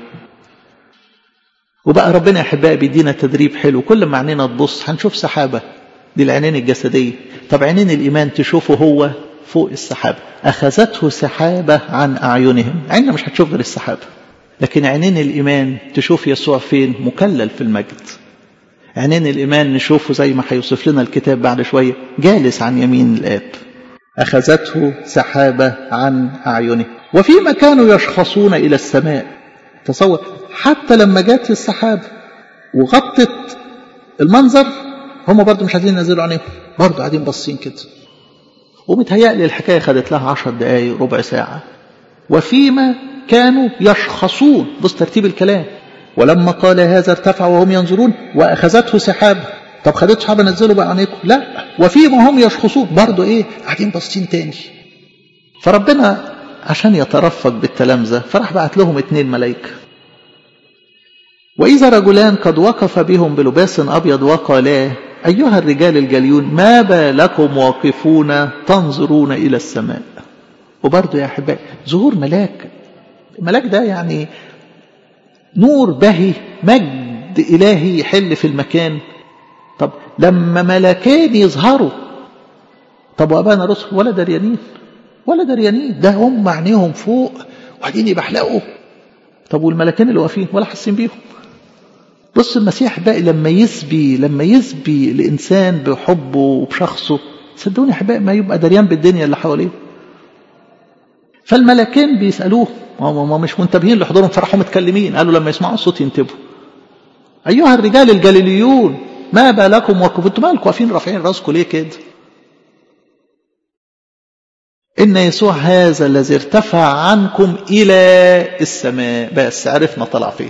وبقى ربنا يا أحبائي بيدينا تدريب حلو، كل ما عينينا تبص هنشوف سحابة، دي العينين الجسدية. طب عينين الإيمان تشوفه هو فوق السحابة. أخذته سحابة عن أعينهم. عيننا مش هتشوف غير السحابة، لكن عينين الإيمان تشوف يسوع فين؟ مكلل في المجد. عينين الإيمان نشوفه زي ما هيوصف لنا الكتاب بعد شوية جالس عن يمين الآب. أخذته سحابة عن أعينه وفيما كانوا يشخصون إلى السماء. تصور حتى لما جات السحابة وغطت المنظر هم برضو مش عايزين ينزلوا عينيهم، برضو قاعدين باصين كده. ومتهيألي الحكاية خدت لها 10 دقايق ربع ساعة. وفيما كانوا يشخصون، بص ترتيب الكلام، ولما قال هذا ارتفع وهم ينظرون وأخذته سحابة. طب خدت سحابة نزلوا بقى عينيكم؟ لا، وفيما هم يشخصون برضو ايه؟ قاعدين باصين تاني. فربنا عشان يترفق بالتلامذة فراح بعت لهم 2 ملائكة. وإذا رجلان قد وقف بهم بلباس أبيض وقالا: أيها الرجال الجليون ما بالكم واقفون تنظرون إلى السماء. وبرضو يا أحبائي ظهور ملاك. الملاك ده يعني نور بهي، مجد إلهي يحل في المكان. طب لما ملكين يظهروا، طب وأبانا رسل ولا دريانين ولا دريانين، ده هم عينيهم فوق وقاعدين يبحلقوا. طب والملكين اللي واقفين ولا حاسين بيهم. بص المسيح بقى لما يسبي الإنسان بحبه وبشخصه، صدقوني يا أحبائي ما يبقى دريان بالدنيا اللي حواليه. فالملكين بيسألوه، ما مش منتبهين لحضورهم، فرحوا متكلمين. قالوا لما يسمعوا الصوت ينتبهوا: أيها الرجال الجليليون ما بالكم وقفتوا؟ انتوا مالكم واقفين رافعين راسكم ليه كده؟ إن يسوع هذا الذي ارتفع عنكم إلى السماء. بس عرفنا طلع فين.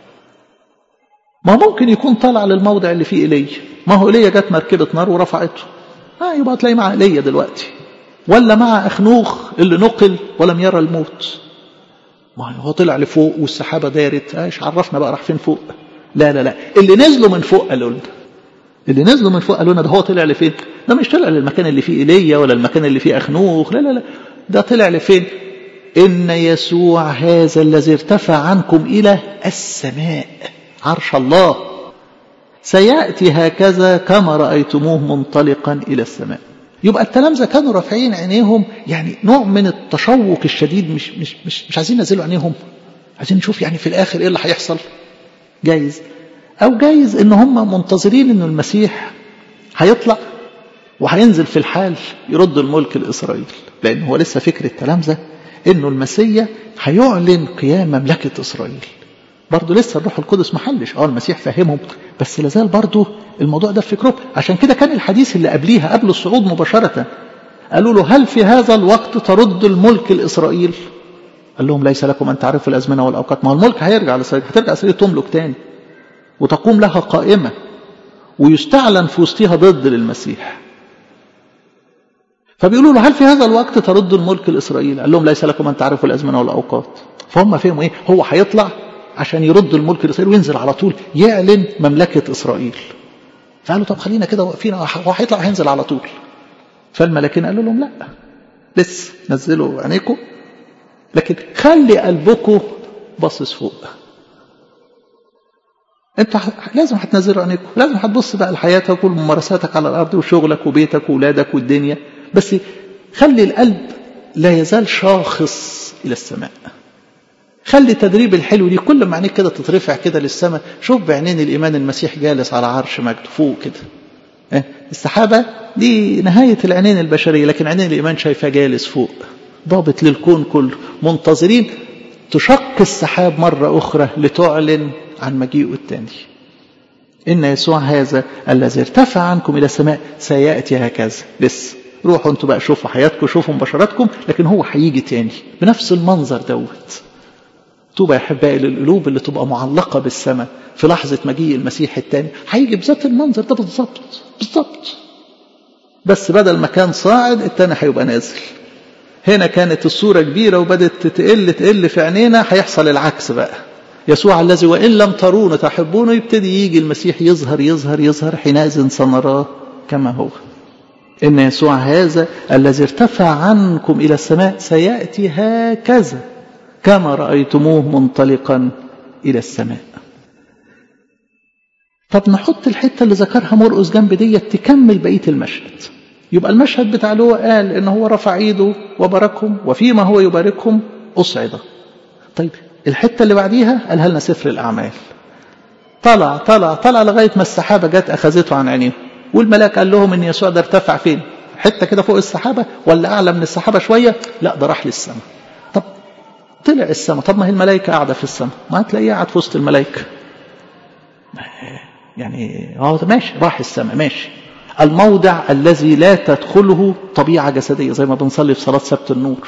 ما ممكن يكون طلع للموضع اللي فيه إيليا. ما هو إيليا جت مركبة نار ورفعته، يبقى تلاقي مع إيليا دلوقتي، ولا مع أخنوخ اللي نقل ولم يرى الموت. ما هو طلع لفوق والسحابة دارت، ايش عرفنا بقى راح فين فوق؟ لا اللي نزلوا من فوق قالوا لنا، اللي نزلوا من فوق قالوا لنا ده هو طلع لفين؟ ده مش طلع للمكان اللي فيه إيليا ولا المكان اللي فيه أخنوخ، لا ده طلع لفين؟ إن يسوع هذا الذي ارتفع عنكم إلى السماء، عرش الله، سيأتي هكذا كما رأيتموه منطلقا إلى السماء. يبقى التلامذة كانوا رافعين عينيهم، يعني نوع من التشوق الشديد، مش عايزين ينزلوا عينيهم، عايزين نشوف يعني في الآخر إيه اللي هيحصل. جايز أو جايز إن هم منتظرين إنه المسيح هيطلع وهينزل في الحال يرد الملك لإسرائيل، لأن هو لسه فكر التلامذة إنه المسيح هيعلن قيام مملكة إسرائيل. برضو لسه الروح القدس محلش، المسيح فهمهم، بس لازال برضو الموضوع ده في فكره. عشان كده كان الحديث اللي قبليها قبل الصعود مباشرة قالوا له: هل في هذا الوقت ترد الملك لإسرائيل؟ قال لهم: ليس لكم أن تعرفوا الأزمنة والأوقات. ما هو الملك هيرجع لإسرائيل، هترجع إسرائيل تملك تاني وتقوم لها قائمة ويستعلن في وسطها ضد للمسيح. فبيقولوا له: هل في هذا الوقت ترد الملك لإسرائيل؟ قال لهم: ليس لكم أن تعرفوا الأزمنة والأوقات. فهم فهموا إيه؟ هو هيطلع عشان يرد الملك لإسرائيل وينزل على طول يعلن مملكة إسرائيل. فقالوا: طب خلينا كده واقفين، هو هيطلع هينزل على طول. فالملاكين قالوا لهم لا، لسه نزلوا عينيكم، لكن خلي قلبكم باصص فوق. انتوا لازم هتنزلوا عينيكم، لازم هتبص بقى لحياتك وممارساتك على الارض وشغلك وبيتك واولادك والدنيا، بس خلي القلب لا يزال شاخص الى السماء. خلي تدريب الحلو دي كل ما عينيك كده تترفع كده للسماء. شوف بعينين الايمان المسيح جالس على عرش مجد فوق كده. السحابه دي نهايه العينين البشريه، لكن عينين الايمان شايفاه جالس فوق ضابط للكون كله، منتظرين تشق السحاب مره اخرى لتعلن عن مجيئه الثاني. إن يسوع هذا الذي ارتفع عنكم إلى السماء سيأتي هكذا. لسه روحوا انتوا بقى شوفوا حياتكم، شوفوا مباشراتكم، لكن هو هيجي تاني بنفس المنظر دوت. توبة يا أحبائي للقلوب اللي تبقى معلقة بالسماء في لحظة مجيء المسيح الثاني، هيجي بذات المنظر ده بالظبط بالظبط، بس بدل ما كان صاعد الثاني هيبقى نازل. هنا كانت الصورة كبيرة وبدت تقل في عينينا، هيحصل العكس بقى. يسوع الذي وإن لم ترونه تحبونه، يبتدي يجي المسيح يظهر يظهر يظهر، حينئذ سنراه كما هو. إن يسوع هذا الذي ارتفع عنكم إلى السماء سيأتي هكذا كما رأيتموه منطلقا إلى السماء. طب نحط الحتة اللي ذكرها مرقس جنب دي تكمل بقية المشهد. يبقى المشهد بتاع اللي هو قال إن هو رفع إيده وباركهم، وفيما هو يباركهم أصعد. طيب الحتة اللي بعديها قالها لنا سفر الأعمال، طلع طلع طلع لغاية ما السحابة جت أخذته عن عينيه، والملاك قال لهم إن يسوع ده ارتفع فين؟ حتة كده فوق السحابة ولا أعلى من السحابة شوية؟ لا، ده راح للسماء. طب طلع السماء، طب ما هي الملائكة قاعدة في السماء، ما هتلاقيه قاعد في وسط الملائكة. يعني هو ماشي راح السماء ماشي، الموضع الذي لا تدخله طبيعة جسدية، زي ما بنصلي في صلاة سبت النور.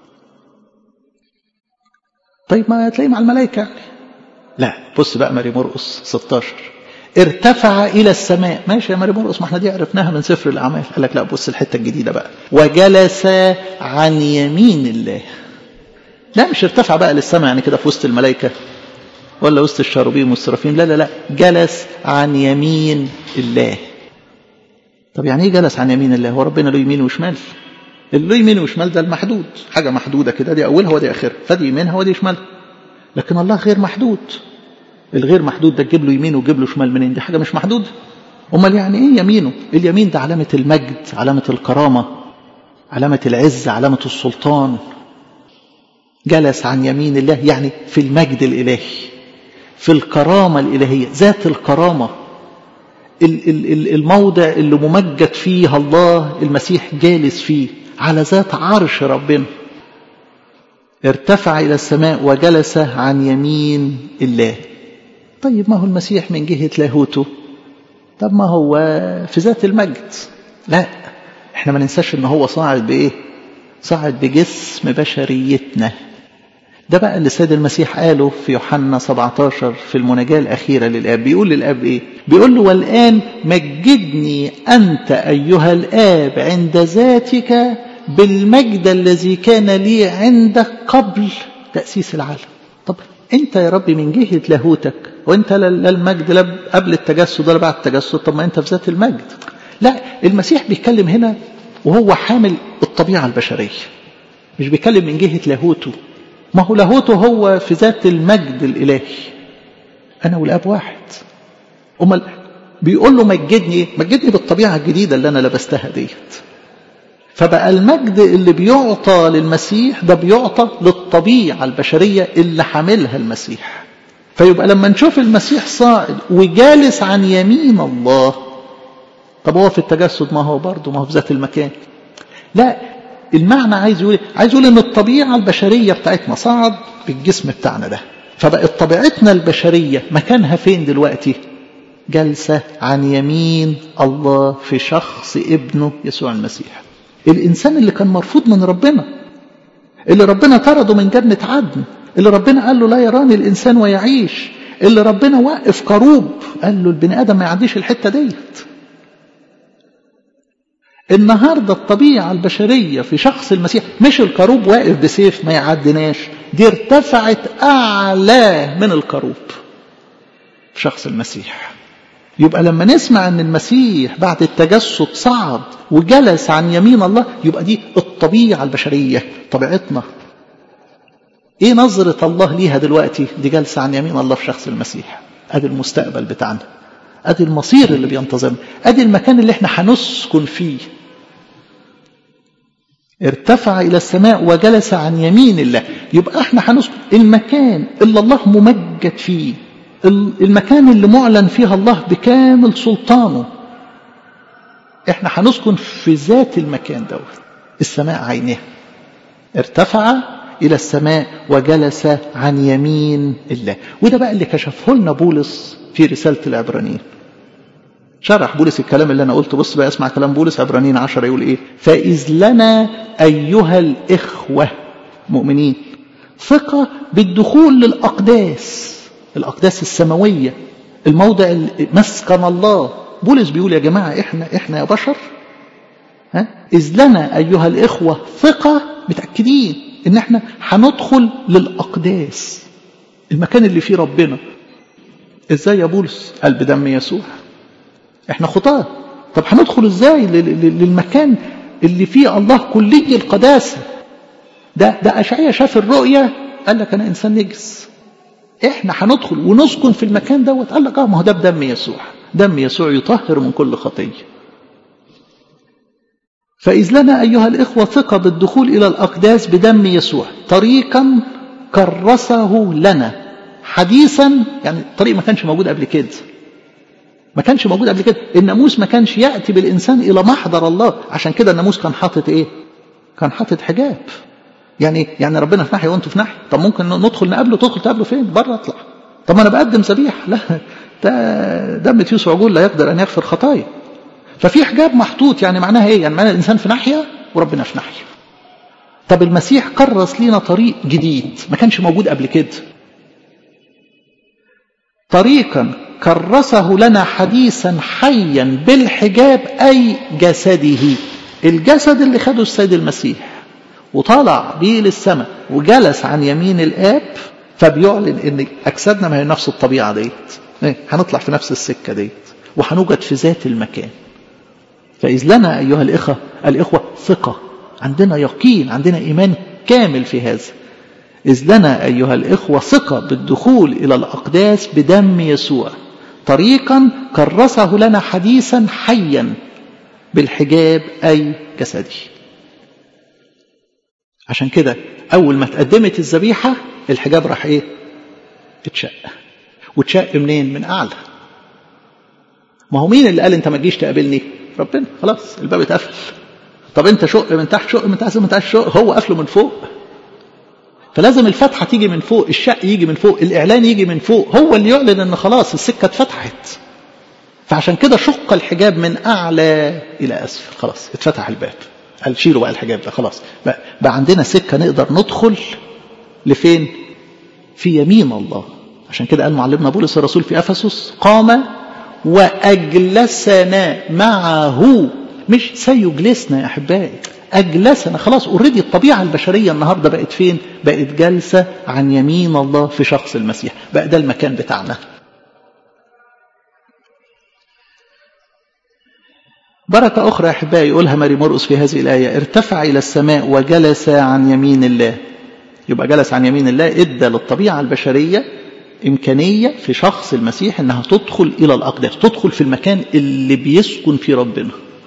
طيب ما تلاقيه مع الملائكة يعني. لا، بص بقى ماري مرقس 16 ارتفع إلى السماء. ماشي يا ماري مرقس، ما احنا دي عرفناها من سفر الأعمال. قال لك لا، بص الحتة الجديدة بقى، وجلس عن يمين الله. لا مش ارتفع بقى للسماء يعني كده في وسط الملائكة ولا وسط الشاروبيم والسرافيم، لا لا لا، جلس عن يمين الله. طب يعني ايه جلس عن يمين الله؟ هو ربنا له يمين وشمال؟ اللي له يمين وشمال ده المحدود، حاجة محدودة كده، دي أولها ودي آخرها، فدي يمينها ودي شمالها. لكن الله غير محدود. الغير محدود ده تجيب له يمين وتجيب له شمال منين؟ دي حاجة مش محدودة. أمال يعني إيه يمينه؟ اليمين ده علامة المجد، علامة الكرامة، علامة العز، علامة السلطان. جلس عن يمين الله يعني في المجد الإلهي، في الكرامة الإلهية، ذات الكرامة، الموضع اللي ممجد فيه الله المسيح جالس فيه على ذات عرش ربنا. ارتفع إلى السماء وجلس عن يمين الله. طيب ما هو المسيح من جهة لاهوته، طب ما هو في ذات المجد. لا، احنا ما ننساش ان هو صاعد بإيه؟ صاعد بجسم بشريتنا. ده بقى اللي السيد المسيح قاله في يوحنا 17 في المناجاة الأخيرة للآب. بيقول للآب إيه؟ بيقول له والآن مجدني أنت أيها الآب عند ذاتك بالمجد الذي كان لي عندك قبل تأسيس العالم. طب أنت يا ربي من جهة لاهوتك، وأنت لا المجد لا قبل التجسد ولا بعد التجسد، طب ما أنت في ذات المجد. لا، المسيح بيتكلم هنا وهو حامل الطبيعة البشرية، مش بيتكلم من جهة لاهوته. ما هو لاهوته هو في ذات المجد الإلهي، أنا والآب واحد. أمال بيقول له مجدني، مجدني بالطبيعة الجديدة اللي أنا لبستها ديت. فبقى المجد اللي بيعطى للمسيح ده بيعطى للطبيعة البشرية اللي حاملها المسيح. فيبقى لما نشوف المسيح صاعد وجالس عن يمين الله، طب هو في التجسد ما هو برضه، ما هو في ذات المكان. لا، المعنى عايز يقول ان الطبيعة البشرية بتاعتنا صعد بالجسم بتاعنا ده، فبقت طبيعتنا البشرية مكانها فين دلوقتي؟ جلسة عن يمين الله في شخص ابنه يسوع المسيح. الإنسان اللي كان مرفوض من ربنا، اللي ربنا طرده من جنة عدن، اللي ربنا قال له لا يراني الإنسان ويعيش، اللي ربنا وقف كروب قال له البني آدم ما يعديش الحتة ديت. النهاردة الطبيعة البشرية في شخص المسيح، مش الكروب واقف بسيف ما يعدناش، دي ارتفعت أعلى من الكروب في شخص المسيح. يبقى لما نسمع ان المسيح بعد التجسد صعد وجلس عن يمين الله، يبقى دي الطبيعة البشرية، طبيعتنا. ايه نظرة الله ليها دلوقتي؟ دي جلسة عن يمين الله في شخص المسيح. ادي المستقبل بتاعنا، ادي المصير اللي بينتظرنا، ادي المكان اللي احنا هنسكن فيه. ارتفع الى السماء وجلس عن يمين الله. يبقى احنا هنسكن المكان اللي الله ممجد فيه، المكان اللي معلن فيها الله بكامل سلطانه. احنا هنسكن في ذات المكان دوت، السماء عينها. ارتفع الى السماء وجلس عن يمين الله. وده بقى اللي كشفه لنا بولس في رسالة العبرانيين. شرح بولس الكلام اللي انا قلته. بص بقى، اسمع كلام بولس. عبرانيين 10 يقول ايه؟ فإذ لنا أيها الإخوة مؤمنين ثقة بالدخول للأقداس، الأقداس السماوية، الموضع مسكن الله. بولس بيقول يا جماعة احنا يا بشر، إذ لنا أيها الإخوة ثقة، متأكدين ان احنا هندخل للأقداس، المكان اللي فيه ربنا. ازاي يا بولس؟ قال بدم يسوع. احنا خطاة، طب هندخل ازاي للمكان اللي فيه الله كلي القداسة؟ ده أشعياء شاف الرؤية قال لك انا انسان نجس. احنا هندخل ونسكن في المكان دوت. قال لك ما هو ده بدم يسوع. دم يسوع يطهر من كل خطية. فإذ لنا أيها الإخوة ثقة بالدخول إلى الأقداس بدم يسوع طريقا كرسه لنا حديثا. يعني الطريق ما كانش موجود قبل كده، ما كانش موجود قبل كده. الناموس ما كانش يأتي بالإنسان إلى محضر الله. عشان كده الناموس كان حاطط إيه؟ كان حاطط حجاب. يعني ربنا في ناحية وانتوا في ناحية. طب ممكن ندخل نقابله؟ تدخل تقابله فين؟ بره اطلع. طب ما أنا بقدم ذبيحة. لا، ده دم تيوس عجول لا يقدر أن يغفر خطايا. ففي حجاب محطوط. يعني معناها ايه؟ يعني معناها الانسان في ناحيه وربنا في ناحيه. طب المسيح كرس لينا طريق جديد ما كانش موجود قبل كده. طريقا كرسه لنا حديثا حيا بالحجاب، اي جسده. الجسد اللي خده السيد المسيح وطلع بيه للسماء وجلس عن يمين الاب، فبيعلن ان اجسادنا ما هي نفس الطبيعه ديت. هنطلع في نفس السكه ديت وهنوجد في ذات المكان. فإذ لنا أيها الإخوة ثقة، عندنا يقين، عندنا إيمان كامل في هذا. إذ لنا أيها الإخوة ثقة بالدخول إلى الأقداس بدم يسوع طريقا كرسه لنا حديثا حيا بالحجاب، أي جسدي. عشان كده أول ما تقدمت الذبيحة الحجاب راح إيه؟ اتشق. واتشق منين؟ من أعلى. ما هو مين اللي قال أنت ما تجيش تقابلني؟ ربنا. خلاص الباب اتقفل. طب انت شق من تحت، شق من تحت، من تحت شق، هو قفله من فوق. فلازم الفتحه تيجي من فوق، الشق يجي من فوق، الاعلان يجي من فوق، هو اللي يعلن ان خلاص السكه اتفتحت. فعشان كده شق الحجاب من اعلى الى اسفل. خلاص اتفتح الباب. قال شيلوا بقى الحجاب ده. خلاص بقى عندنا سكه نقدر ندخل لفين؟ في يمين الله. عشان كده قال معلمنا بولس الرسول في افسس قام وأجلسنا معه. مش سيجلسنا يا أحبائي، أجلسنا. خلاص اوريدي الطبيعة البشرية النهاردة بقت فين؟ بقت جالسة عن يمين الله في شخص المسيح. بقى ده المكان بتاعنا. بركة أخرى يا أحبائي يقولها ماري مرقس في هذه الآية: ارتفع إلى السماء وجلس عن يمين الله. يبقى جلس عن يمين الله إدى للطبيعة البشرية إمكانية في شخص المسيح إنها تدخل إلى الأقداس، تدخل في المكان اللي بيسكن فيه ربنا.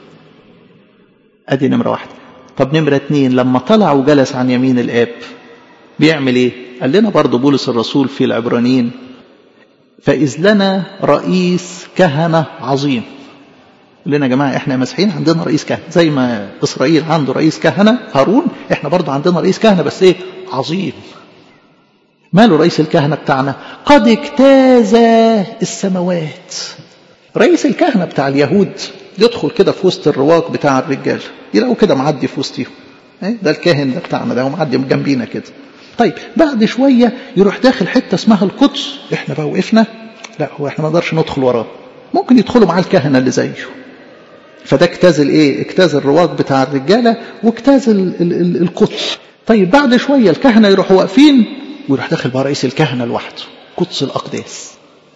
أدي نمرة واحدة. طب نمرة 2، لما طلع وجلس عن يمين الآب بيعمل إيه؟ قال لنا برضو بولس الرسول في العبرانيين: فإذ لنا رئيس كهنة عظيم. قال لنا يا جماعة إحنا مسيحيين عندنا رئيس كهنة، زي ما إسرائيل عنده رئيس كهنة هارون، إحنا برضو عندنا رئيس كهنة، بس إيه؟ عظيم. ماله رئيس الكهنة بتاعنا؟ قد اجتاز السماوات. رئيس الكهنة بتاع اليهود يدخل كده في وسط الرواق بتاع الرجال، يلاقوا كده معدي في وسطهم. ده الكاهن ده بتاعنا، ده هو معدي جنبينا كده. طيب بعد شوية يروح داخل حتة اسمها القدس. احنا بقى وقفنا، لا هو احنا ما نقدرش ندخل وراه، ممكن يدخلوا مع الكهنة اللي زيه. فده اجتاز الايه؟ اجتاز الرواق بتاع الرجالة واجتاز القدس. طيب بعد شوية الكهنة يروحوا واقفين ويروح داخل بقى رئيس الكهنة لوحده، قدس الأقداس.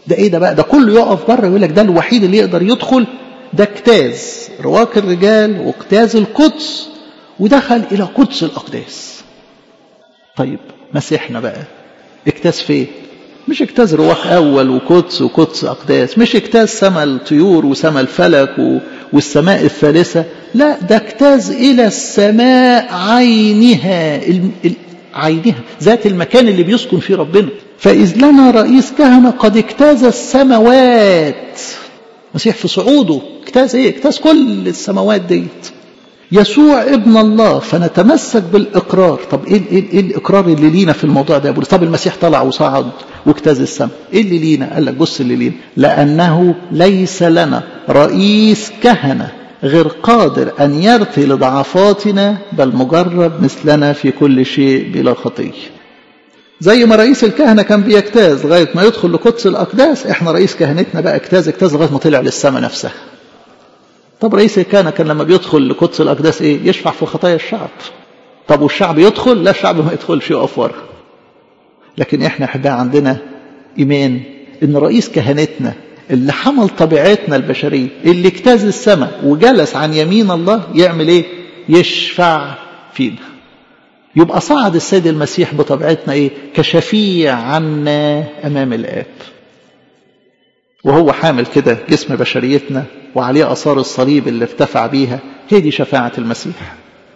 ده ايه ده بقى؟ ده كله يقف بره يقول لك ده الوحيد اللي يقدر يدخل. ده اجتاز رواق الرجال واجتاز القدس ودخل الى قدس الاقداس. طيب مسيحنا بقى اجتاز فين؟ مش اجتاز رواق اول وقدس اقداس، مش اجتاز سما الطيور وسما الفلك والسماء الثالثه، لا ده اجتاز الى السماء عينها، عينها ذات المكان اللي بيسكن فيه ربنا. فإذ لنا رئيس كهنة قد اجتاز السماوات. مسيح في صعوده اجتاز ايه؟ اجتاز كل السماوات ديت. يسوع ابن الله، فنتمسك بالإقرار. طب ايه الإقرار اللي لينا في الموضوع ده؟ طب المسيح طلع وصعد واجتاز السماء، ايه اللي لينا؟ قال لك بص اللي لينا، لأنه ليس لنا رئيس كهنة غير قادر أن يرثي لضعفاتنا، بل مجرب مثلنا في كل شيء بلا خطية. زي ما رئيس الكهنة كان بيجتاز لغاية ما يدخل لقدس الأقداس، احنا رئيس كهنتنا بقى اجتاز لغاية ما طلع للسماء نفسها. طب رئيس الكهنة كان لما بيدخل لقدس الأقداس ايه؟ يشفع في خطايا الشعب. طب والشعب يدخل؟ لا، الشعب ما يدخلش، يقف ورا. لكن احنا احباء عندنا إيمان إن رئيس كهنتنا اللي حمل طبيعتنا البشرية، اللي اجتاز السماء وجلس عن يمين الله، يعمل ايه؟ يشفع فينا. يبقى صعد السيد المسيح بطبيعتنا ايه؟ كشفيع عنا امام الاب، وهو حامل كده جسم بشريتنا وعليه اثار الصليب اللي ارتفع بيها. هي دي شفاعة المسيح.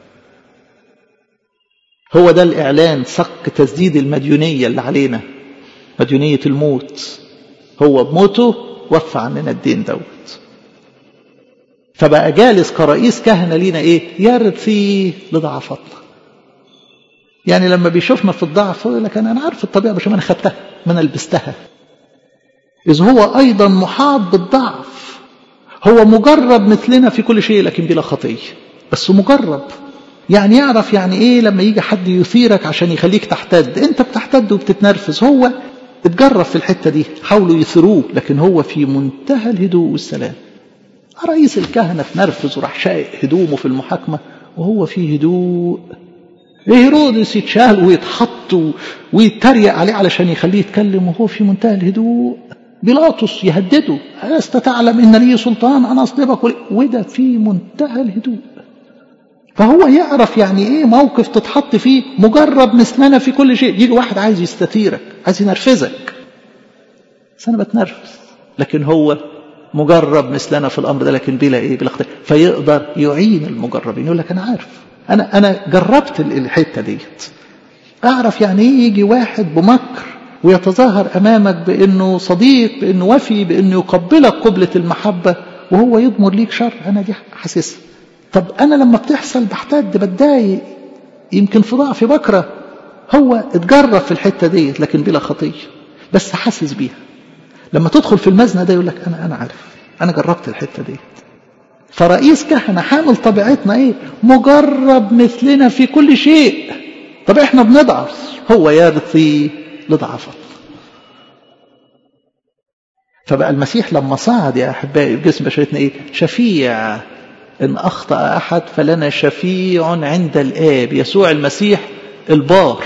هو ده الاعلان، صك تسديد المديونية اللي علينا، مديونية الموت. هو بموته وفى عننا الدين دوت. فبقى جالس كرئيس كهنة لينا ايه؟ يرثي لضعفاتنا. يعني لما بيشوفنا في الضعف يقول لك انا عارف الطبيعه، مش انا خدتها، ما انا لبستها. اذ هو ايضا محاط بالضعف، هو مجرب مثلنا في كل شيء لكن بلا خطيه. بس مجرب يعني يعرف يعني ايه لما يجي حد يثيرك عشان يخليك تحتد. انت بتحتد وبتتنرفز، هو اتجرب في الحته دي، حاولوا يثروه، لكن هو في منتهى الهدوء والسلام. رئيس الكهنه تنرفز وراح شايق هدومه في المحاكمه وهو في هدوء. هيرودس يتشال ويتحط ويتريق عليه علشان يخليه يتكلم وهو في منتهى الهدوء. بيلاطس يهدده، ألست تعلم إن لي سلطان أنا أصلبك؟ وده في منتهى الهدوء. فهو يعرف يعني إيه موقف تتحط فيه، مجرب مثلنا في كل شيء. يجي واحد عايز يستثيرك، عايز ينرفزك، بس أنا بتنرفز، لكن هو مجرب مثلنا في الأمر ده، لكن بلا إيه؟ بلا خطيئة. فيقدر يعين المجربين. يقول لك أنا عارف، أنا جربت الحتة ديت، أعرف يعني إيه يجي واحد بمكر ويتظاهر أمامك بأنه صديق، بأنه وفي، بأنه يقبلك قبلة المحبة، وهو يضمر ليك شر. أنا دي حاسسها. طب أنا لما بتحصل بحتد، بتضايق، يمكن في ضعفي بكره. هو اتجرب في الحتة ديت لكن بلا خطية، بس حاسس بيها. لما تدخل في المزنة ده يقول لك أنا عارف، أنا جربت الحتة ديت. فرئيس كهنة حامل طبيعتنا ايه؟ مجرب مثلنا في كل شيء. طب احنا بنضعف، هو يرثي لضعفاتنا. فبقى المسيح لما صعد يا احبائي بجسم بشريتنا ايه؟ شفيع. ان اخطأ احد فلنا شفيع عند الاب، يسوع المسيح البار،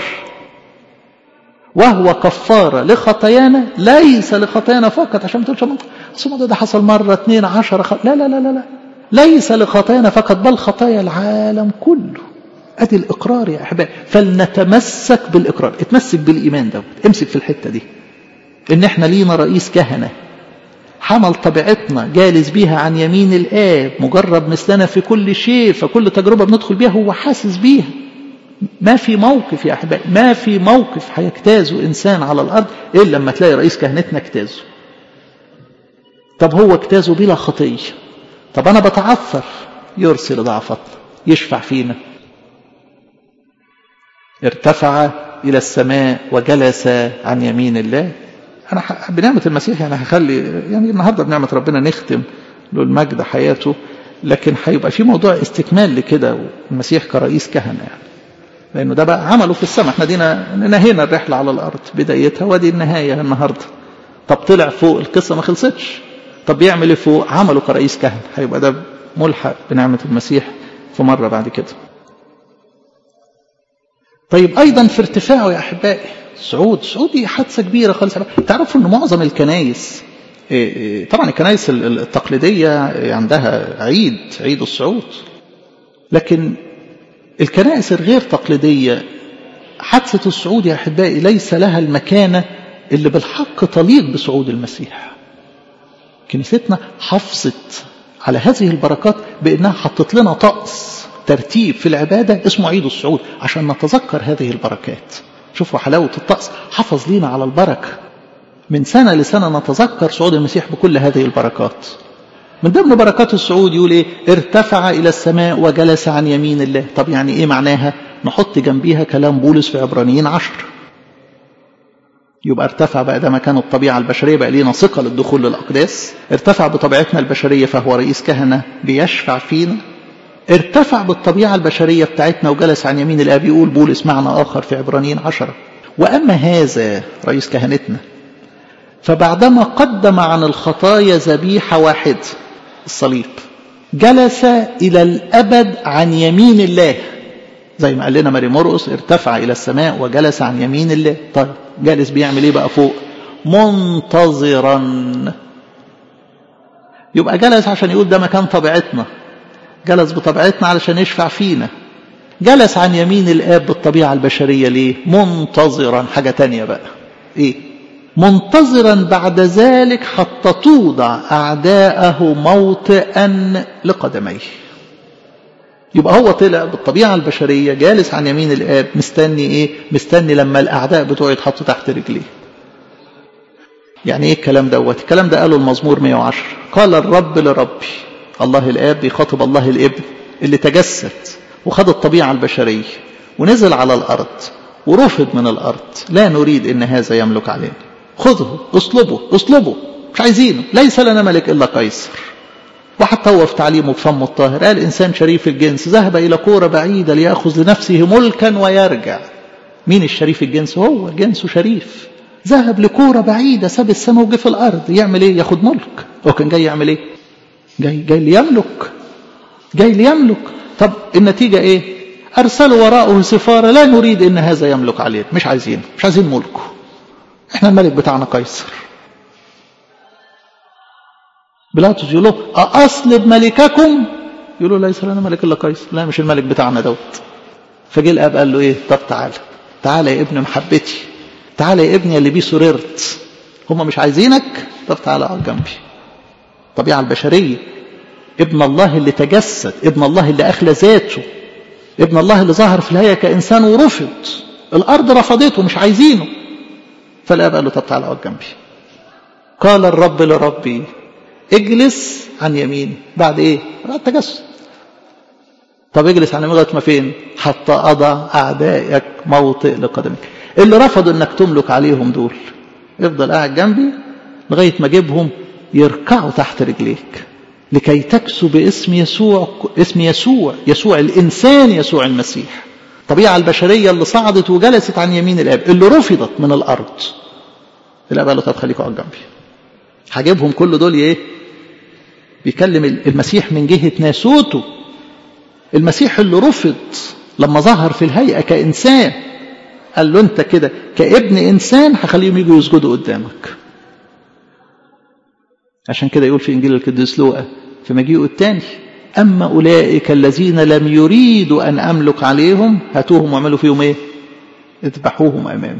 وهو كفارة لخطايانا، ليس لخطايانا فقط. عشان ما تقولش الموضوع ده حصل مرة 2 10 لا لا لا لا لا، ليس لخطايانا فقط بل خطايا العالم كله. ادي الاقرار يا احبائي. فلنتمسك بالاقرار، اتمسك بالايمان دوت، امسك في الحته دي، ان احنا لينا رئيس كهنه حمل طبيعتنا، جالس بيها عن يمين الاب، مجرب مثلنا في كل شيء، فكل تجربه بندخل بيها هو حاسس بيها. ما في موقف يا احبائي، ما في موقف هيجتازه انسان على الارض الا لما تلاقي رئيس كهنتنا اجتازه. طب هو اجتازه بلا خطيه. طب أنا بتعثر، يرسل ضعفتنا، يشفع فينا. ارتفع إلى السماء وجلس عن يمين الله. أنا بنعمة المسيح يعني هخلي يعني النهاردة بنعمة ربنا نختم له المجد حياته، لكن هيبقى في موضوع استكمال لكده، المسيح كرئيس كهنة يعني، لأنه ده بقى عمله في السماء. احنا دينا نهينا الرحلة على الأرض بدايتها ودي النهاية النهاردة. طب طلع فوق، القصة ما خلصتش. طب يعمل ايه فوق؟ عمله كرئيس كهنة. هيبقى ده ملحق بنعمة المسيح في مرة بعد كده. طيب أيضا في ارتفاعه يا أحبائي الصعود دي حادثة كبيرة خالص. تعرفوا أن معظم الكنائس، طبعا الكنائس التقليدية عندها عيد الصعود، لكن الكنائس الغير تقليدية حادثة الصعود يا أحبائي ليس لها المكانة اللي بالحق تليق بصعود المسيح. كنيستنا حافظت على هذه البركات بأنها حطت لنا طقس ترتيب في العبادة اسمه عيد الصعود عشان نتذكر هذه البركات. شوفوا حلاوة الطقس، حفظ لنا على البركة، من سنة لسنة نتذكر صعود المسيح بكل هذه البركات. من ضمن بركات الصعود يقول ايه؟ ارتفع إلى السماء وجلس عن يمين الله. طب يعني ايه معناها؟ نحط جنبيها كلام بولس في عبرانيين 10. يبقى ارتفع بقى ده مكان الطبيعة البشرية، بقى لينا ثقة للدخول للأقداس. ارتفع بطبيعتنا البشرية فهو رئيس كهنة بيشفع فينا. ارتفع بالطبيعة البشرية بتاعتنا وجلس عن يمين الآب، يقول بولس معنى آخر في عبرانيين 10. وأما هذا رئيس كهنتنا فبعدما قدم عن الخطايا ذبيحة واحدة، الصليب، جلس إلى الأبد عن يمين الله. زي ما قال لنا ماري مرقس ارتفع إلى السماء وجلس عن يمين الله. طيب جالس بيعمل ايه بقى فوق؟ منتظرا. يبقى جلس عشان يقول ده مكان طبيعتنا، جلس بطبيعتنا علشان يشفع فينا، جلس عن يمين الآب بالطبيعة البشرية ليه؟ منتظرا. حاجة تانية بقى ايه؟ منتظرا بعد ذلك حتى توضع أعداءه موطئا لقدميه. يبقى هو طلع بالطبيعة البشرية جالس عن يمين الآب، مستني ايه؟ مستني لما الأعداء بتوعه يتحطوا تحت رجليه. يعني ايه الكلام دوت؟ الكلام ده قاله المزمور 110. قال الرب لربي، الله الآب بيخاطب الله الابن اللي تجسد وخد الطبيعة البشرية ونزل على الأرض ورفض من الأرض. لا نريد إن هذا يملك علينا، خذه اصلبه، مش عايزينه، ليس لنا ملك إلا قيصر. وحتى هو في تعليمه بفمه الطاهر قال إنسان شريف الجنس ذهب إلى كورة بعيدة ليأخذ لنفسه ملكا ويرجع. مين الشريف الجنس؟ هو جنسه شريف، ذهب لكورة بعيدة، ساب السماء وجه في الأرض يعمل إيه؟ ياخد ملك. هو كان جاي يعمل إيه؟ جاي ليملك. طب النتيجة إيه؟ أرسلوا وراءه سفارة، لا نريد إن هذا يملك علينا، مش عايزين ملكه، إحنا الملك بتاعنا قيصر. بيلاطس يقول له أصلب ملككم؟ يقولوا ليس لنا ملك إلا قيصر. لا مش الملك بتاعنا دوت. فجه الآب قال له إيه؟ طب تعالى يا ابن محبتي، تعالى يا ابني اللي بيه سررت. هم مش عايزينك؟ طب تعالى اقعد جنبي. الطبيعة البشرية، ابن الله اللي تجسد، ابن الله اللي أخلى ذاته، ابن الله اللي ظهر في الهيئة كإنسان ورفض، الأرض رفضته مش عايزينه. فالآب قال له طب تعالى اقعد جنبي. قال الرب لربي اجلس عن يميني. بعد ايه؟ بعد التجسد. طب اجلس عن يميني لغايه ما فين؟ حتى اضع اعدائك موطئ لقدمك. اللي رفضوا انك تملك عليهم دول افضل قاعد جنبي لغايه ما اجيبهم يركعوا تحت رجليك، لكي تكسو باسم يسوع، اسم يسوع الانسان، يسوع المسيح. الطبيعه البشريه اللي صعدت وجلست عن يمين الاب، اللي رفضت من الارض. الاب قال له طب خليك اقعد جنبي. هجيبهم كل دول ايه؟ بيكلم المسيح من جهه ناسوته، المسيح اللي رفض لما ظهر في الهيئه كانسان. قال له انت كده كابن انسان هخليهم يجوا يسجدوا قدامك. عشان كده يقول في انجيل القديس لوقا في مجيئه الثاني اما اولئك الذين لم يريدوا ان املك عليهم هاتوهم واعملوا فيهم ايه؟ اذبحوهم امامي.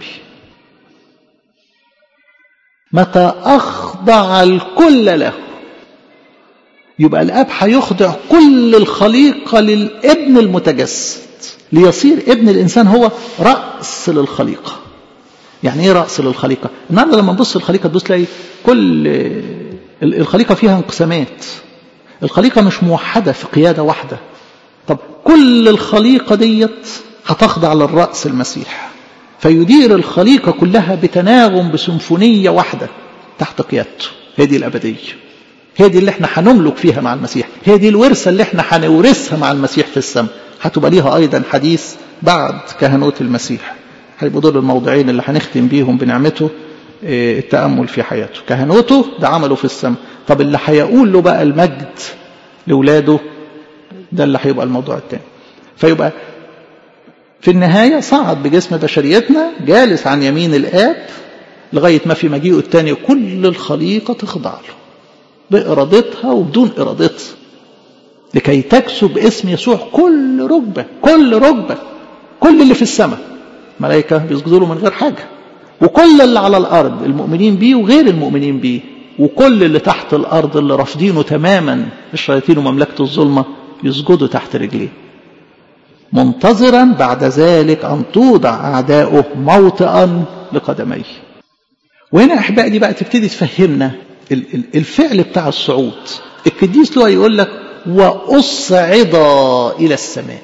متى اخضع الكل له. يبقى الاب هيخضع كل الخليقه للابن المتجسد ليصير ابن الانسان هو راس للخليقه. يعني ايه راس للخليقه؟ النهارده لما نبص الخليقه تبص تلاقي كل الخليقه فيها انقسامات، الخليقه مش موحده في قياده واحده. طب كل الخليقه ديت هتخضع للراس المسيح، فيدير الخليقه كلها بتناغم بسيمفونيه واحده تحت قيادته. هي دي الابديه، هي دي اللي احنا هنملك فيها مع المسيح، هي دي الورثه اللي احنا هنورثها مع المسيح في السماء. هتبقى ليها ايضا حديث بعد كهنوت المسيح. هيبقوا دول الموضوعين اللي هنختم بيهم بنعمته التأمل في حياته. كهنوته ده عمله في السماء، طب اللي هيقول له بقى المجد لولاده ده اللي هيبقى الموضوع الثاني. فيبقى في النهاية صعد بجسم بشريتنا جالس عن يمين الآب لغاية ما في مجيئه الثاني كل الخليقة تخضع له بإرادتها وبدون إرادتها، لكي تكسب اسم يسوع كل ركبة، كل اللي في السماء ملائكة بيسجدوا له من غير حاجة، وكل اللي على الأرض المؤمنين بيه وغير المؤمنين بيه، وكل اللي تحت الأرض اللي رافضينه تماما الشياطين ومملكة الظلمة يسجدوا تحت رجليه، منتظرا بعد ذلك أن توضع أعداؤه موطئا لقدميه. وهنا أحبائي دي بقى تبتدي تفهمنا الفعل بتاع الصعود. القديس لوقا يقول لك وأصعد إلى السماء،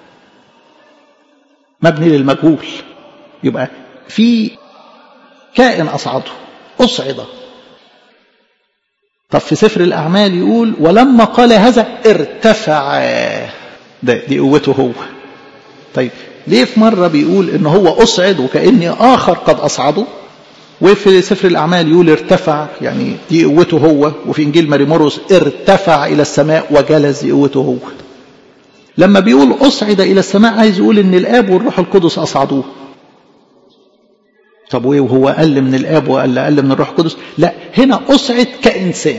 مبني للمجهول، يبقى في كائن أصعده، أصعد. طب في سفر الأعمال يقول ولما قال هذا ارتفع، دي قوته هو. طيب ليه في مرة بيقول إن هو أصعد وكأني آخر قد أصعده، وفي سفر الأعمال يقول ارتفع يعني دي قوته هو، وفي إنجيل ماري مرقس ارتفع إلى السماء وجلس، دي قوته هو. لما بيقول أصعد إلى السماء عايز يقول إن الآب والروح القدس أصعدوه. طب وهو أقل من الآب وأقل من الروح القدس؟ لا، هنا أصعد كإنسان.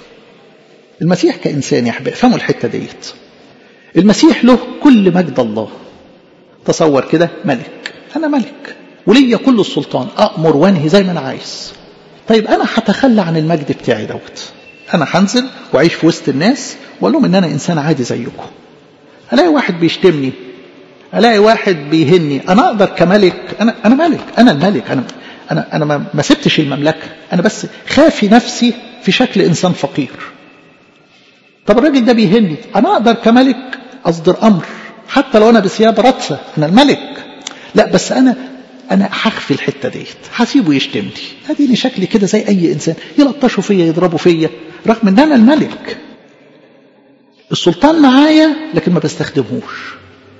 المسيح كإنسان يا أحبائي، فهموا الحتة ديت. المسيح له كل مجد الله. تصور كده ملك، أنا ملك وليا كل السلطان، أأمر وانهي زي ما أنا عايز. طيب أنا هتخلى عن المجد بتاعي دوت، أنا هنزل وأعيش في وسط الناس وأقول لهم إن أنا إنسان عادي زيكم. ألاقي واحد بيشتمني، ألاقي واحد بيهني، أنا أقدر كملك، أنا ملك، أنا الملك، أنا ما سبتش المملكة، أنا بس خافي نفسي في شكل إنسان فقير. طب الراجل ده بيهني، أنا أقدر كملك أصدر أمر حتى لو أنا بثياب رتسة، أنا الملك. لا بس أنا هخفي الحتة ديت، هسيبه يشتمني، هديني شكلي كده زي أي إنسان، يلطشوا فيا يضربوا فيا، رغم إن أنا الملك. السلطان معايا لكن ما بستخدمهوش.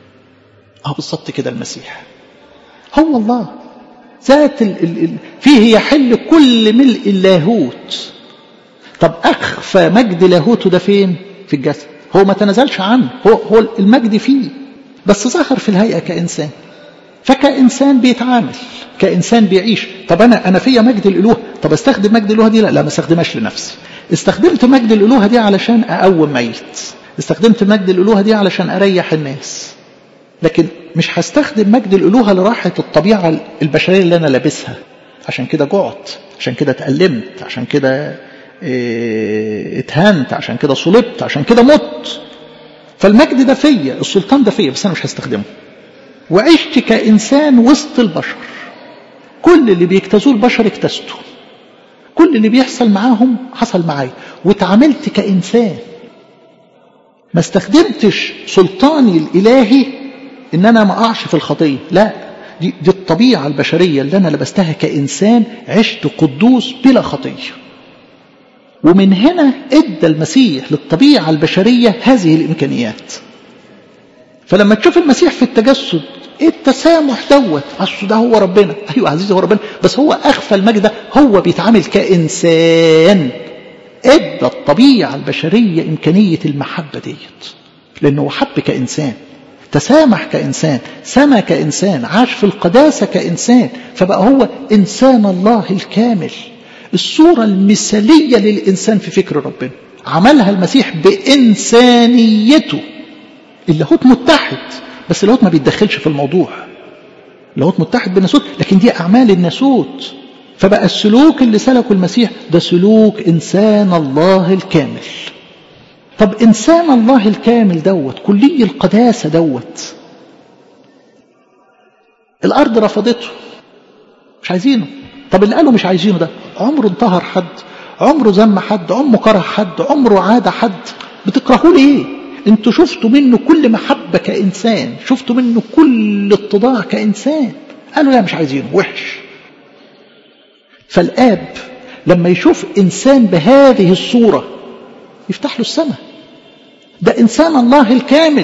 بالضبط كده المسيح هو الله ذات فيه يحل كل ملء اللاهوت. طب أخفى مجد لاهوته ده فين؟ في الجسد. هو ما تنزلش عنه، هو المجد فيه، بس ظهر في الهيئة كإنسان. فكإنسان بيتعامل، كإنسان بيعيش. طب أنا فيا مجد الإله، طب استخدم مجد الإله دي؟ لا ما استخدمهاش لنفسي. استخدمت مجد الإله دي علشان أقوم ميت، استخدمت مجد الإله دي علشان أريح الناس، لكن مش هستخدم مجد الإله لراحة الطبيعة البشرية اللي أنا لابسها. عشان كده جعت، عشان كده اتألمت، عشان كده اتهنت، عشان كده صلبت، عشان كده مت. فالمجد ده فيا، السلطان ده فيا، بس أنا مش هستخدمه. وعشت كإنسان وسط البشر، كل اللي بيجتازوه البشر اجتزته، كل اللي بيحصل معاهم حصل معايا، وتعاملت كإنسان. ما استخدمتش سلطاني الإلهي إن أنا ما أقعش في الخطية، لا، دي الطبيعة البشرية اللي أنا لبستها كإنسان، عشت قدوس بلا خطية. ومن هنا ادى المسيح للطبيعة البشرية هذه الإمكانيات. فلما تشوف المسيح في التجسد، ايه التسامح دوت؟ اصل ده هو ربنا، ايوه عزيزي هو ربنا، بس هو اخفى المجد ده، هو بيتعامل كإنسان. ادى الطبيعة البشرية إمكانية المحبة ديت، لأنه هو حب كإنسان، تسامح كإنسان، سما كإنسان، عاش في القداسة كإنسان، فبقى هو إنسان الله الكامل، الصورة المثالية للإنسان في فكر ربنا. عملها المسيح بإنسانيته. اللاهوت متحد، بس اللاهوت ما بيتدخلش في الموضوع، اللاهوت متحد بالناسوت، لكن دي أعمال الناسوت. فبقى السلوك اللي سلكه المسيح ده سلوك إنسان الله الكامل. طب إنسان الله الكامل دوت، كلي القداسة دوت، الأرض رفضته، مش عايزينه. طب اللي قالوا مش عايزينه ده عمره انتهر حد، عمره ذم حد، عمره كره حد، عمره عاد حد. بتكرهوه ليه؟ انتوا شفتوا منه كل محبة كإنسان، شفتوا منه كل اتضاع كإنسان. قالوا لا مش عايزينه، وحش. فالآب لما يشوف إنسان بهذه الصورة يفتح له السماء. ده إنسان الله الكامل،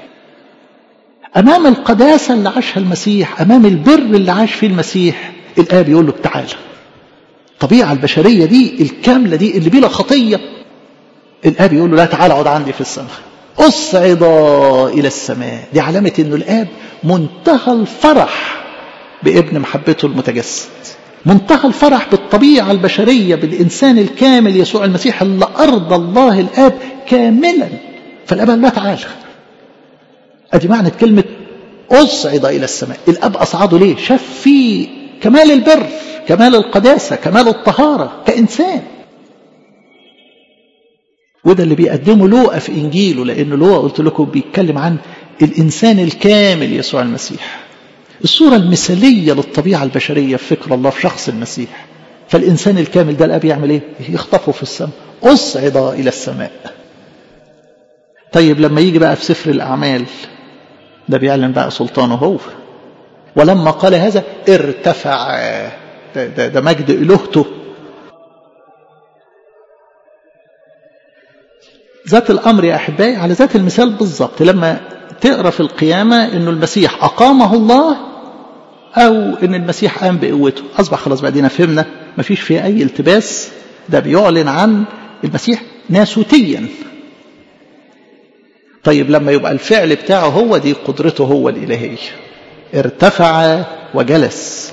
أمام القداسة اللي عاشها المسيح، أمام البر اللي عاش فيه المسيح، الآب يقول له تعالى. الطبيعة البشرية دي الكاملة دي اللي بلا خطية، الآب يقول له لا، تعالى اقعد عندي في السماء. أصعد إلى السماء، دي علامة إنه الآب منتهى الفرح بابن محبته المتجسد، منتهى الفرح بالطبيعة البشرية، بالإنسان الكامل يسوع المسيح اللي أرضى الله الآب كاملا. فالآب قال له تعالى. أدي معنى كلمة أصعد إلى السماء. الآب أصعده ليه؟ شاف فيه كمال البر، كمال القداسة، كمال الطهارة كإنسان. وده اللي بيقدمه لوقا في إنجيله، لأن لوقا قلت لكم بيتكلم عن الإنسان الكامل يسوع المسيح، الصورة المثالية للطبيعة البشرية في فكر الله في شخص المسيح. فالإنسان الكامل ده الآب يعمل إيه؟ يخطفه في السماء، أصعد إلى السماء. طيب لما يجي بقى في سفر الأعمال ده بيعلن بقى سلطانه هو. ولما قال هذا ارتفع، ده مجد إلهته. ذات الأمر يا أحبائي على ذات المثال بالضبط. لما تقرأ في القيامة إنه المسيح أقامه الله أو إن المسيح قام بقوته، أصبح خلاص بقى دينا فهمنا، مفيش فيه أي التباس. ده بيعلن عن المسيح ناسوتيا. طيب لما يبقى الفعل بتاعه هو دي قدرته هو الإلهية، ارتفع وجلس.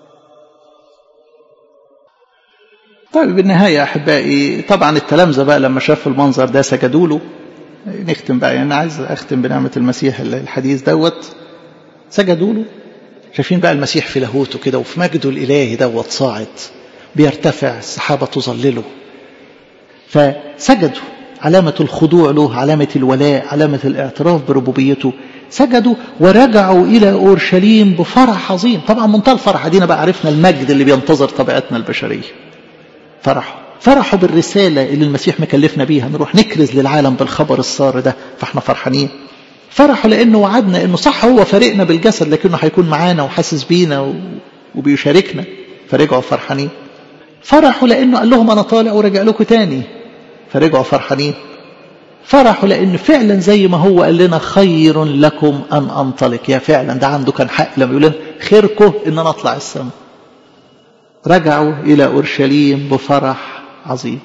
طيب بالنهاية يا أحبائي طبعا التلامذة بقى لما شافوا المنظر ده سجدوا له. نختم بقى، يعني أنا عايز أختم بنعمة المسيح الحديث دوت. سجدوا له، شايفين بقى المسيح في لاهوته كده وفي مجده الإلهي دوت صاعد بيرتفع، السحابة تظلله، فسجدوا. علامة الخضوع له، علامة الولاء، علامة الاعتراف بربوبيته. سجدوا ورجعوا إلى أورشليم بفرح عظيم. طبعا منتهى الفرح، دينا بقى عرفنا المجد اللي بينتظر طبيعتنا البشرية. فرحوا بالرسالة اللي المسيح مكلفنا بيها، نروح نكرز للعالم بالخبر السار ده، فاحنا فرحانين. فرحوا لأنه وعدنا أنه صح هو فارقنا بالجسد لكنه هيكون معانا وحاسس بينا وبيشاركنا، فرجعوا فرحانين. فرحوا لأنه قال لهم أنا طالع ورجع لكم تاني، فرجعوا فرحانين. فرحوا لأن فعلا زي ما هو قال لنا خير لكم أن أنطلق. يا فعلا ده عنده كان حق لما يقول لنا خيركم إن أنا أطلع السماء. رجعوا إلى أورشليم بفرح عظيم.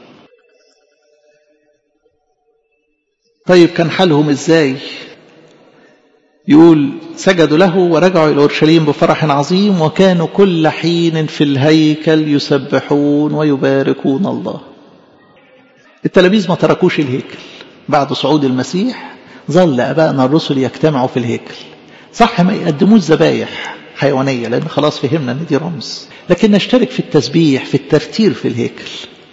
طيب كان حالهم إزاي؟ يقول سجدوا له ورجعوا إلى أورشليم بفرح عظيم وكانوا كل حين في الهيكل يسبحون ويباركون الله. التلاميذ ما تركوش الهيكل بعد صعود المسيح، ظل أبائنا الرسل يجتمعوا في الهيكل. صح ما يقدموش ذبايح حيوانية لأن خلاص فهمنا أن دي رمز، لكن نشترك في التسبيح في الترتيل في الهيكل.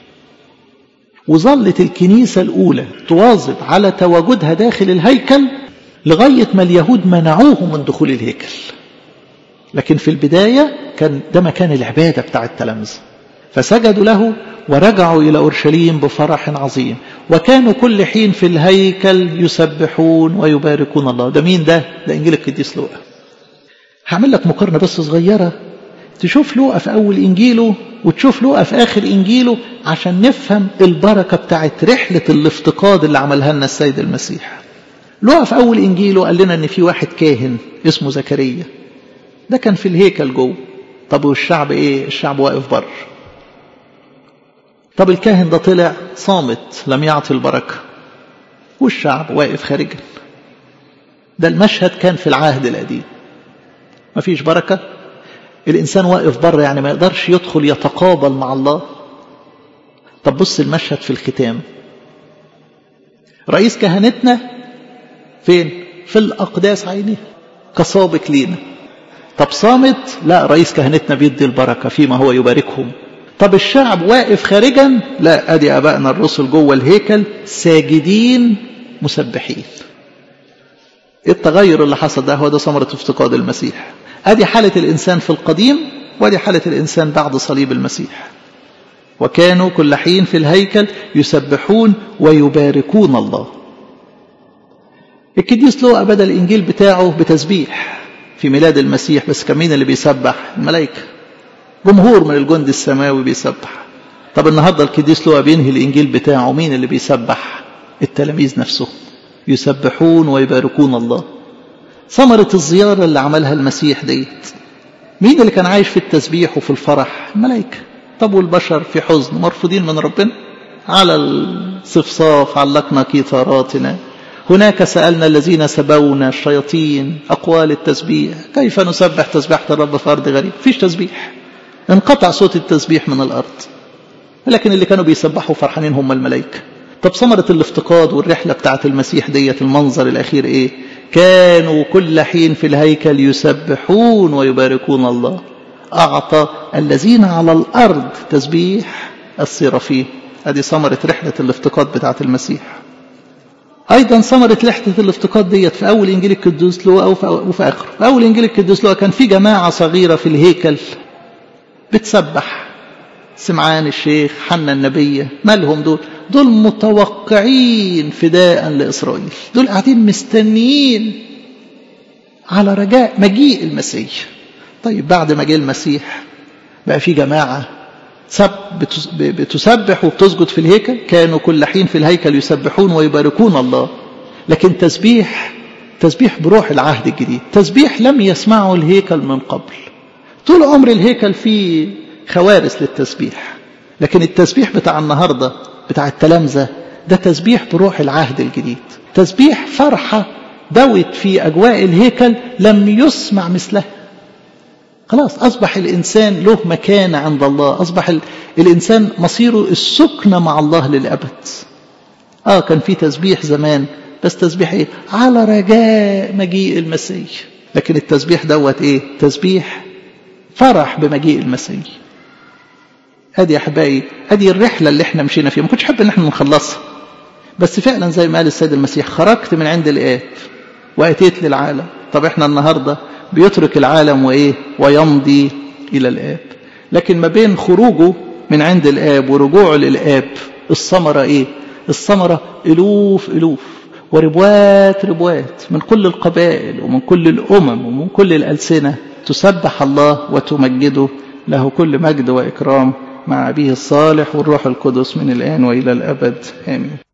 وظلت الكنيسة الأولى تواظب على تواجدها داخل الهيكل لغاية ما اليهود منعوه من دخول الهيكل. لكن في البداية كان ده مكان العبادة بتاع التلامذة. فسجدوا له ورجعوا إلى أورشليم بفرح عظيم وكانوا كل حين في الهيكل يسبحون ويباركون الله. ده مين ده؟ ده إنجيل القديس لوقا. هعمل لك مقارنة بس صغيرة، تشوف لوقا في أول إنجيله وتشوف لوقا في آخر إنجيله عشان نفهم البركة بتاعت رحلة الافتقاد اللي عملها لنا السيد المسيح. لوقا في أول إنجيله قال لنا إن في واحد كاهن اسمه زكريا، ده كان في الهيكل جوه. طب والشعب إيه؟ الشعب واقف بره. طب الكاهن ده طلع صامت لم يعطي البركة والشعب واقف خارجا. ده المشهد كان في العهد القديم، ما فيش بركة، الإنسان واقف بره يعني ما يقدرش يدخل يتقابل مع الله. طب بص المشهد في الختام، رئيس كهنتنا فين؟ في الأقداس عينيه كسابق لينا. طب صامت؟ لا، رئيس كهنتنا بيدي البركة فيما هو يباركهم. طب الشعب واقف خارجا؟ لا، أدي أبائنا الرسل جوه الهيكل ساجدين مسبحين. التغير اللي حصل ده هو ده ثمرة افتقاد المسيح. أدي حالة الإنسان في القديم وأدي حالة الإنسان بعد صليب المسيح. وكانوا كل حين في الهيكل يسبحون ويباركون الله. القديس لوقا بدأ الإنجيل بتاعه بتسبيح في ميلاد المسيح، بس كان مين اللي بيسبح؟ الملائكة، جمهور من الجند السماوي بيسبح. طب النهاردة القديس لوقا بينهي الإنجيل بتاعه، مين اللي بيسبح؟ التلاميذ نفسهم يسبحون ويباركون الله. ثمرة الزيارة اللي عملها المسيح ديت، مين اللي كان عايش في التسبيح وفي الفرح؟ الملائكة. طب والبشر في حزن مرفوضين من ربنا؟ على الصفصاف علقنا قيثاراتنا هناك سألنا الذين سبونا الشياطين أقوال التسبيح، كيف نسبح تسبيحة الرب في أرض غريب؟ فيش تسبيح، انقطع صوت التسبيح من الأرض. لكن اللي كانوا بيسبحوا فرحانين هم الملائكة. طب ثمرة الافتقاد والرحلة بتاعة المسيح ديت المنظر الأخير إيه؟ كانوا كل حين في الهيكل يسبحون ويباركون الله. أعطى الذين على الأرض تسبيح الصرافين. هذه ثمرة رحلة الافتقاد بتاعة المسيح. أيضا ثمرة رحلة الافتقاد ديت في أول إنجيل القدوس لوقا وفي آخره. في أول إنجيل القدوس لوقا كان في جماعة صغيرة في الهيكل بتسبح، سمعان الشيخ، حنا النبية. مالهم دول متوقعين فداء لإسرائيل، دول قاعدين مستنيين على رجاء مجيء المسيح. طيب بعد ما جاء المسيح بقى في جماعة بتسبح وبتسجد في الهيكل. كانوا كل حين في الهيكل يسبحون ويباركون الله. لكن تسبيح بروح العهد الجديد، تسبيح لم يسمعه الهيكل من قبل. طول عمر الهيكل فيه خوارس للتسبيح، لكن التسبيح بتاع النهاردة بتاع التلامذة ده تسبيح بروح العهد الجديد، تسبيح فرحة دوت في أجواء الهيكل لم يسمع مثله. خلاص أصبح الإنسان له مكانة عند الله، أصبح الإنسان مصيره السكنة مع الله للأبد. كان في تسبيح زمان، بس تسبيح إيه؟ على رجاء مجيء المسيح. لكن التسبيح دوت إيه؟ تسبيح فرح بمجيء المسيح. هذه يا أحبائي هذه الرحلة اللي احنا مشينا فيها. ما كنتش حابب ان احنا نخلصها، بس فعلا زي ما قال السيد المسيح خرجت من عند الآب وأتيت للعالم. طب احنا النهاردة بيترك العالم وإيه؟ ويمضي إلى الآب. لكن ما بين خروجه من عند الآب ورجوعه للآب الثمرة إيه؟ الثمرة ألوف وربوات من كل القبائل ومن كل الأمم ومن كل الألسنة تسبح الله وتمجده. له كل مجد وإكرام مع أبيه الصالح والروح القدس من الآن وإلى الأبد آمين.